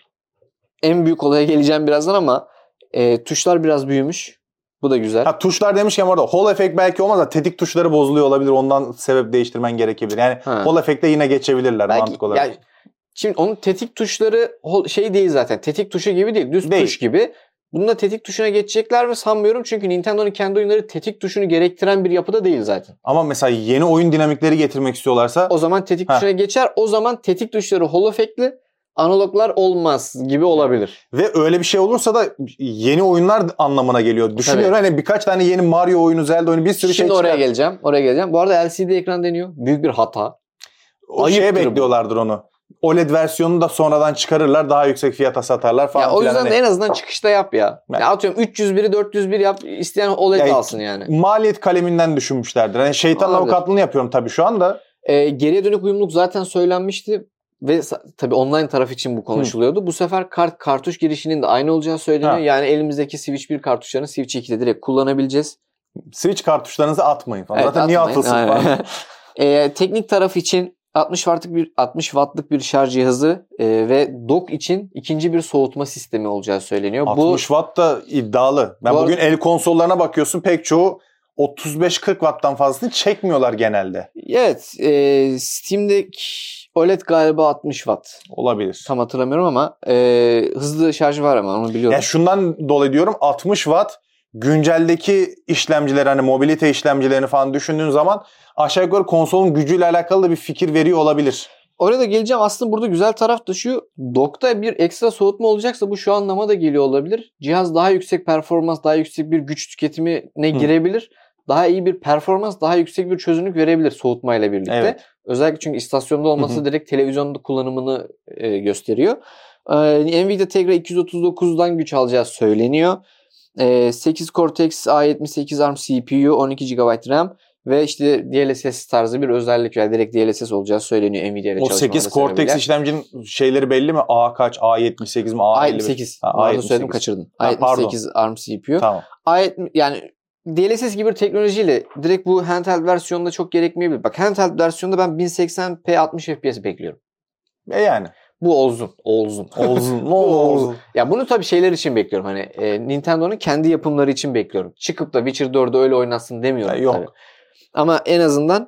en büyük olaya geleceğim birazdan ama e, tuşlar biraz büyümüş. Bu da güzel. Ha, tuşlar demişken orada Hall Effect belki olmaz da tetik tuşları bozuluyor olabilir. Ondan sebep değiştirmen gerekebilir. Yani ha. Hall Effect'te yine geçebilirler belki, mantık olarak. Yani, şimdi onun tetik tuşları şey değil zaten. Tetik tuşu gibi değil. Düz değil. Tuş gibi. Bunda tetik tuşuna geçecekler mi sanmıyorum. Çünkü Nintendo'nun kendi oyunları tetik tuşunu gerektiren bir yapıda değil zaten. Ama mesela yeni oyun dinamikleri getirmek istiyorlarsa... O zaman tetik Heh. tuşuna geçer. O zaman tetik tuşları Hall Effect'li, analoglar olmaz gibi olabilir. Ve öyle bir şey olursa da yeni oyunlar anlamına geliyor. Düşünüyorum hani birkaç tane yeni Mario oyunu, Zelda oyunu, bir sürü Şimdi şey çıkar. Şimdi oraya geleceğim. Oraya geleceğim. Bu arada L C D ekran deniyor. Büyük bir hata. O şeye bekliyorlardır bu. onu. O L E D versiyonunu da sonradan çıkarırlar. Daha yüksek fiyata satarlar falan. Ya o yüzden hani... de en azından çıkışta yap ya. Yani. Ya atıyorum üç yüz biri dört yüz bir yap. İsteyen O L E D ya alsın yani. Maliyet kaleminden düşünmüşlerdir. Yani şeytan avukatlığını yapıyorum tabii şu anda. Ee, geriye dönük uyumluluk zaten söylenmişti. Ve tabii online taraf için bu konuşuluyordu. Hı. Bu sefer kart kartuş girişinin de aynı olacağı söyleniyor. Ha. Yani elimizdeki Switch bir kartuşlarını Switch iki'de direkt kullanabileceğiz. Switch kartuşlarınızı atmayın falan. Evet, zaten atmayın. Niye atılsın falan. ee, teknik taraf için altmış wattlık bir altmış wattlık bir şarj cihazı e, ve dock için ikinci bir soğutma sistemi olacağı söyleniyor. altmış bu, watt da iddialı. Ben bugün arada, el konsollarına bakıyorsun, pek çoğu otuz beş kırk watttan fazlasını çekmiyorlar genelde. Evet, e, Steam'deki O L E D galiba altmış watt. Olabilir. Tam hatırlamıyorum ama e, hızlı şarjı var ama onu biliyorum. Yani şundan dolayı diyorum, altmış watt günceldeki işlemciler, hani mobilite işlemcilerini falan düşündüğün zaman aşağı yukarı konsolun gücüyle alakalı da bir fikir veriyor olabilir. Oraya da geleceğim. Aslında burada güzel taraf da şu. Dock'ta bir ekstra soğutma olacaksa bu şu anlama da geliyor olabilir. Cihaz daha yüksek performans, daha yüksek bir güç tüketimine Hı. girebilir. Daha iyi bir performans, daha yüksek bir çözünürlük verebilir soğutmayla birlikte. Evet. Özellikle çünkü istasyonda olması Hı-hı. direkt televizyonda kullanımını e, gösteriyor. Ee, Nvidia Tegra iki yüz otuz dokuzdan güç alacağı söyleniyor. Ee, sekiz Cortex A yetmiş sekiz ARM C P U, on iki gigabayt RAM ve işte D L S S tarzı bir özellik, yani direkt D L S S olacağı söyleniyor Nvidia ile çalışmaları. O sekiz Cortex işlemcinin şeyleri belli mi? A kaç? A yetmiş sekiz mi? A yetmiş sekiz. Ha, A yetmiş sekiz. Söyledim, kaçırdım. Ha, A yetmiş sekiz ARM C P U. Tamam. A yetmiş, yani D L S S gibi bir teknolojiyle direkt bu handheld versiyonunda çok gerekmeyebilir. Bak, handheld versiyonda ben bin seksen p altmış F P S bekliyorum. E yani. Bu olsun. Olsun. Olsun. Bu olsun. Ya bunu tabii şeyler için bekliyorum. Hani e, Nintendo'nun kendi yapımları için bekliyorum. Çıkıp da Witcher dördü öyle oynatsın demiyorum. Ya, yok. Tabii. Ama en azından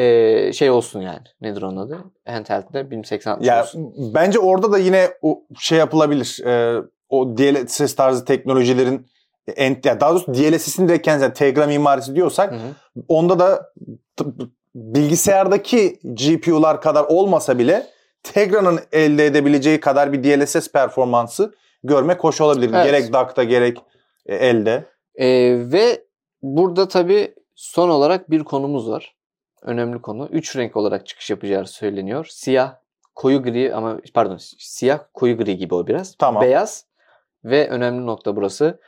e, şey olsun yani. Nedir onun adı? Handheld'de bin seksen altmış ya, olsun. Bence orada da yine o şey yapılabilir. Ee, o D L S S tarzı teknolojilerin daha doğrusu D L S S'in de kendisi, yani Tegra mimarisi diyorsak, hı hı. onda da t- bilgisayardaki G P U'lar kadar olmasa bile Tegra'nın elde edebileceği kadar bir D L S S performansı görmek hoş olabilir. Evet. Gerek dock'ta gerek e, elde. Ee, ve burada tabii son olarak bir konumuz var. Önemli konu. Üç renk olarak çıkış yapacağı söyleniyor. Siyah, koyu gri ama pardon siyah, koyu gri gibi o biraz. Tamam. Beyaz ve önemli nokta burası.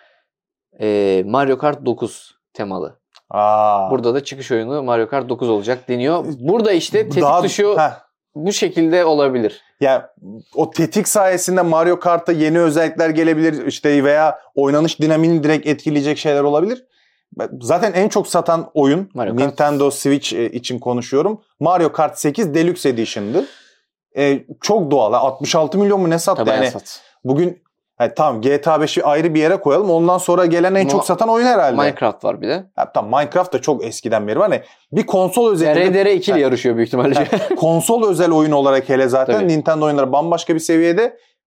Ee, Mario Kart dokuz temalı. Aa. Burada da çıkış oyunu Mario Kart dokuz olacak deniyor. Burada işte tetik Daha, tuşu heh. bu şekilde olabilir. Ya o tetik sayesinde Mario Kart'ta yeni özellikler gelebilir işte veya oynanış dinamini direkt etkileyecek şeyler olabilir. Zaten en çok satan oyun Mario Nintendo Kart. Switch için konuşuyorum. Mario Kart sekiz Deluxe Edition'dı. Ee, çok doğal. altmış altı milyon mu ne sattı? Tabii yani sat. Bugün yani tamam, G T A beşi ayrı bir yere koyalım. Ondan sonra gelen en Ama çok satan oyun herhalde. Minecraft var bir de. Ya, tamam, Minecraft da çok eskiden beri var. Hani bir konsol özelinde. R D R iki ile yarışıyor büyük ihtimalle. Yani, konsol özel oyun olarak hele zaten Tabii. Nintendo oyunları bambaşka bir seviyede.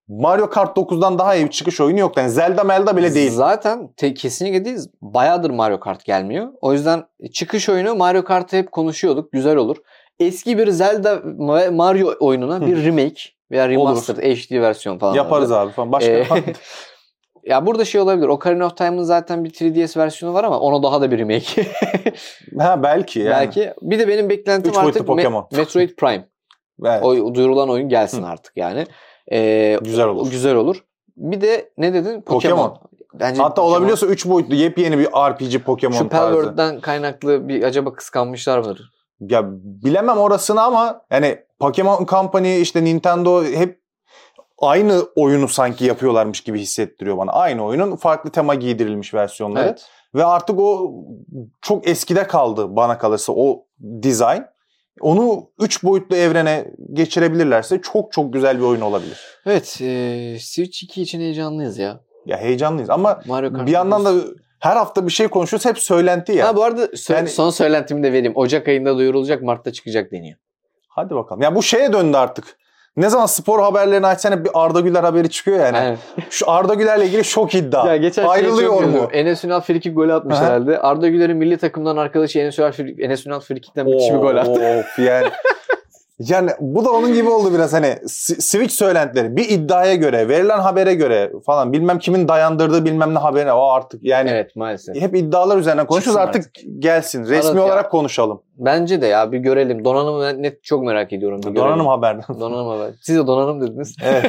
Mario Kart dokuzdan daha iyi bir çıkış oyunu yok. Yani Zelda Melda bile değil. Zaten te- kesinlikle değil. Bayağıdır Mario Kart gelmiyor. O yüzden çıkış oyunu Mario Kart'ı hep konuşuyorduk. Güzel olur. Eski bir Zelda ve Mario oyununa bir remake veya remastered H D versiyon falan yaparız olacak. abi falan. Başka Ee, ya burada şey olabilir. Ocarina of Time'ın zaten bir üç D S versiyonu var ama ona daha da bir remake. ha belki yani. Belki. Bir de benim beklentim Üç boyutlu artık Pokemon. Me- Metroid Prime. Evet. O duyurulan oyun gelsin artık yani. Ee, Güzel olur. O, güzel olur. Bir de ne dedin? Pokemon. Pokemon. Bence Hatta Pokemon. olabiliyorsa üç boyutlu yepyeni bir R P G Pokemon Şu tarzı. Palworld'dan kaynaklı bir acaba kıskanmışlar mıdır? Ya bilemem orasını ama yani Pokemon Company işte Nintendo hep aynı oyunu sanki yapıyorlarmış gibi hissettiriyor bana. Aynı oyunun farklı tema giydirilmiş versiyonları. Evet. Ve artık o çok eskide kaldı bana kalırsa o dizayn. Onu üç boyutlu evrene geçirebilirlerse çok çok güzel bir oyun olabilir. Evet. E, Switch iki için heyecanlıyız ya. Ya heyecanlıyız ama Mario Kart bir yandan da her hafta bir şey konuşuyoruz. Hep söylenti ya. Ha bu arada sö- Yani- son söylentimi de vereyim. Ocak ayında duyurulacak, Mart'ta çıkacak deniyor. Hadi bakalım. Ya bu şeye döndü artık. Ne zaman spor haberlerini açsan hep bir Arda Güler haberi çıkıyor yani. Evet. Şu Arda Güler'le ilgili şok iddia. Ya geçen Ayrılıyor şey mu? Enes Ünal frikik golü atmış Aha. herhalde. Arda Güler'in milli takımdan arkadaşı Enes Ünal, frikik, Enes Ünal frikikten müthiş bir gol attı. Of yani. Yani bu da onun gibi oldu biraz hani S- Switch söylentileri. Bir iddiaya göre, verilen habere göre falan bilmem kimin dayandırdığı bilmem ne haberi. O artık yani Evet maalesef. hep iddialar üzerine konuşuyoruz. Çıksın Artık, gelsin. Resmi Arada ya. olarak konuşalım. Bence de ya bir görelim. Donanımı ben net çok merak ediyorum. Bir Donanım görelim. haberden. Donanım haber. Siz de donanım dediniz. Evet.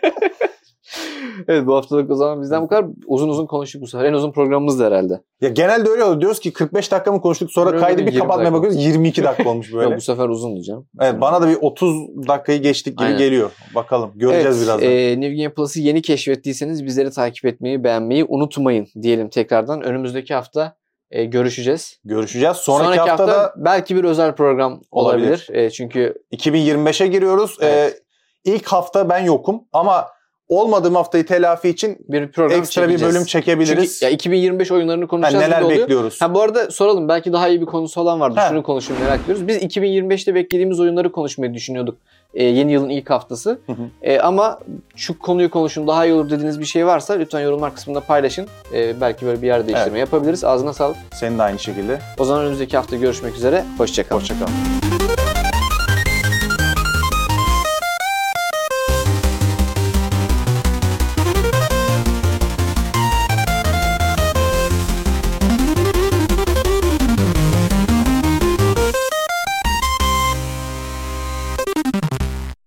Evet bu haftalık o zaman bizden bu kadar. Uzun uzun konuştuk bu sefer. En uzun programımız da herhalde. Ya genelde öyle oluyor. Diyoruz ki kırk beş dakika mı konuştuk sonra Öyle kaydı değil, bir yirmi kapatmaya dakika. bakıyoruz. yirmi iki dakika olmuş böyle. Yok, bu sefer uzun diyeceğim. Evet bana da bir otuz dakikayı geçtik gibi Aynen. geliyor. Bakalım göreceğiz evet, birazdan. E, New Game Plus'ı yeni keşfettiyseniz bizleri takip etmeyi, beğenmeyi unutmayın diyelim tekrardan. Önümüzdeki hafta e, görüşeceğiz. Görüşeceğiz. Sonraki, hafta, da belki bir özel program olabilir. Olabilir. E, çünkü iki bin yirmi beşe giriyoruz. Evet. Ee, ilk hafta ben yokum ama olmadığım haftayı telafi için bir program ekstra çekeceğiz. bir bölüm çekebiliriz. Çünkü ya iki bin yirmi beş oyunlarını Yani konuşacağız neler gibi oluyor. bekliyoruz? Ha bu arada soralım belki daha iyi bir konusu olan vardı. Ha. Şunu konuşayım merak ediyoruz. Biz iki bin yirmi beşte beklediğimiz oyunları konuşmayı düşünüyorduk. Ee, yeni yılın ilk haftası. Hı hı. Ee, ama şu konuyu konuşun daha iyi olur dediğiniz bir şey varsa lütfen yorumlar kısmında paylaşın. Ee, belki böyle bir yer değiştirme Evet. yapabiliriz. Ağzına sağlık. Senin de aynı şekilde. O zaman önümüzdeki hafta görüşmek üzere. Hoşça kalın. Hoşça kalın.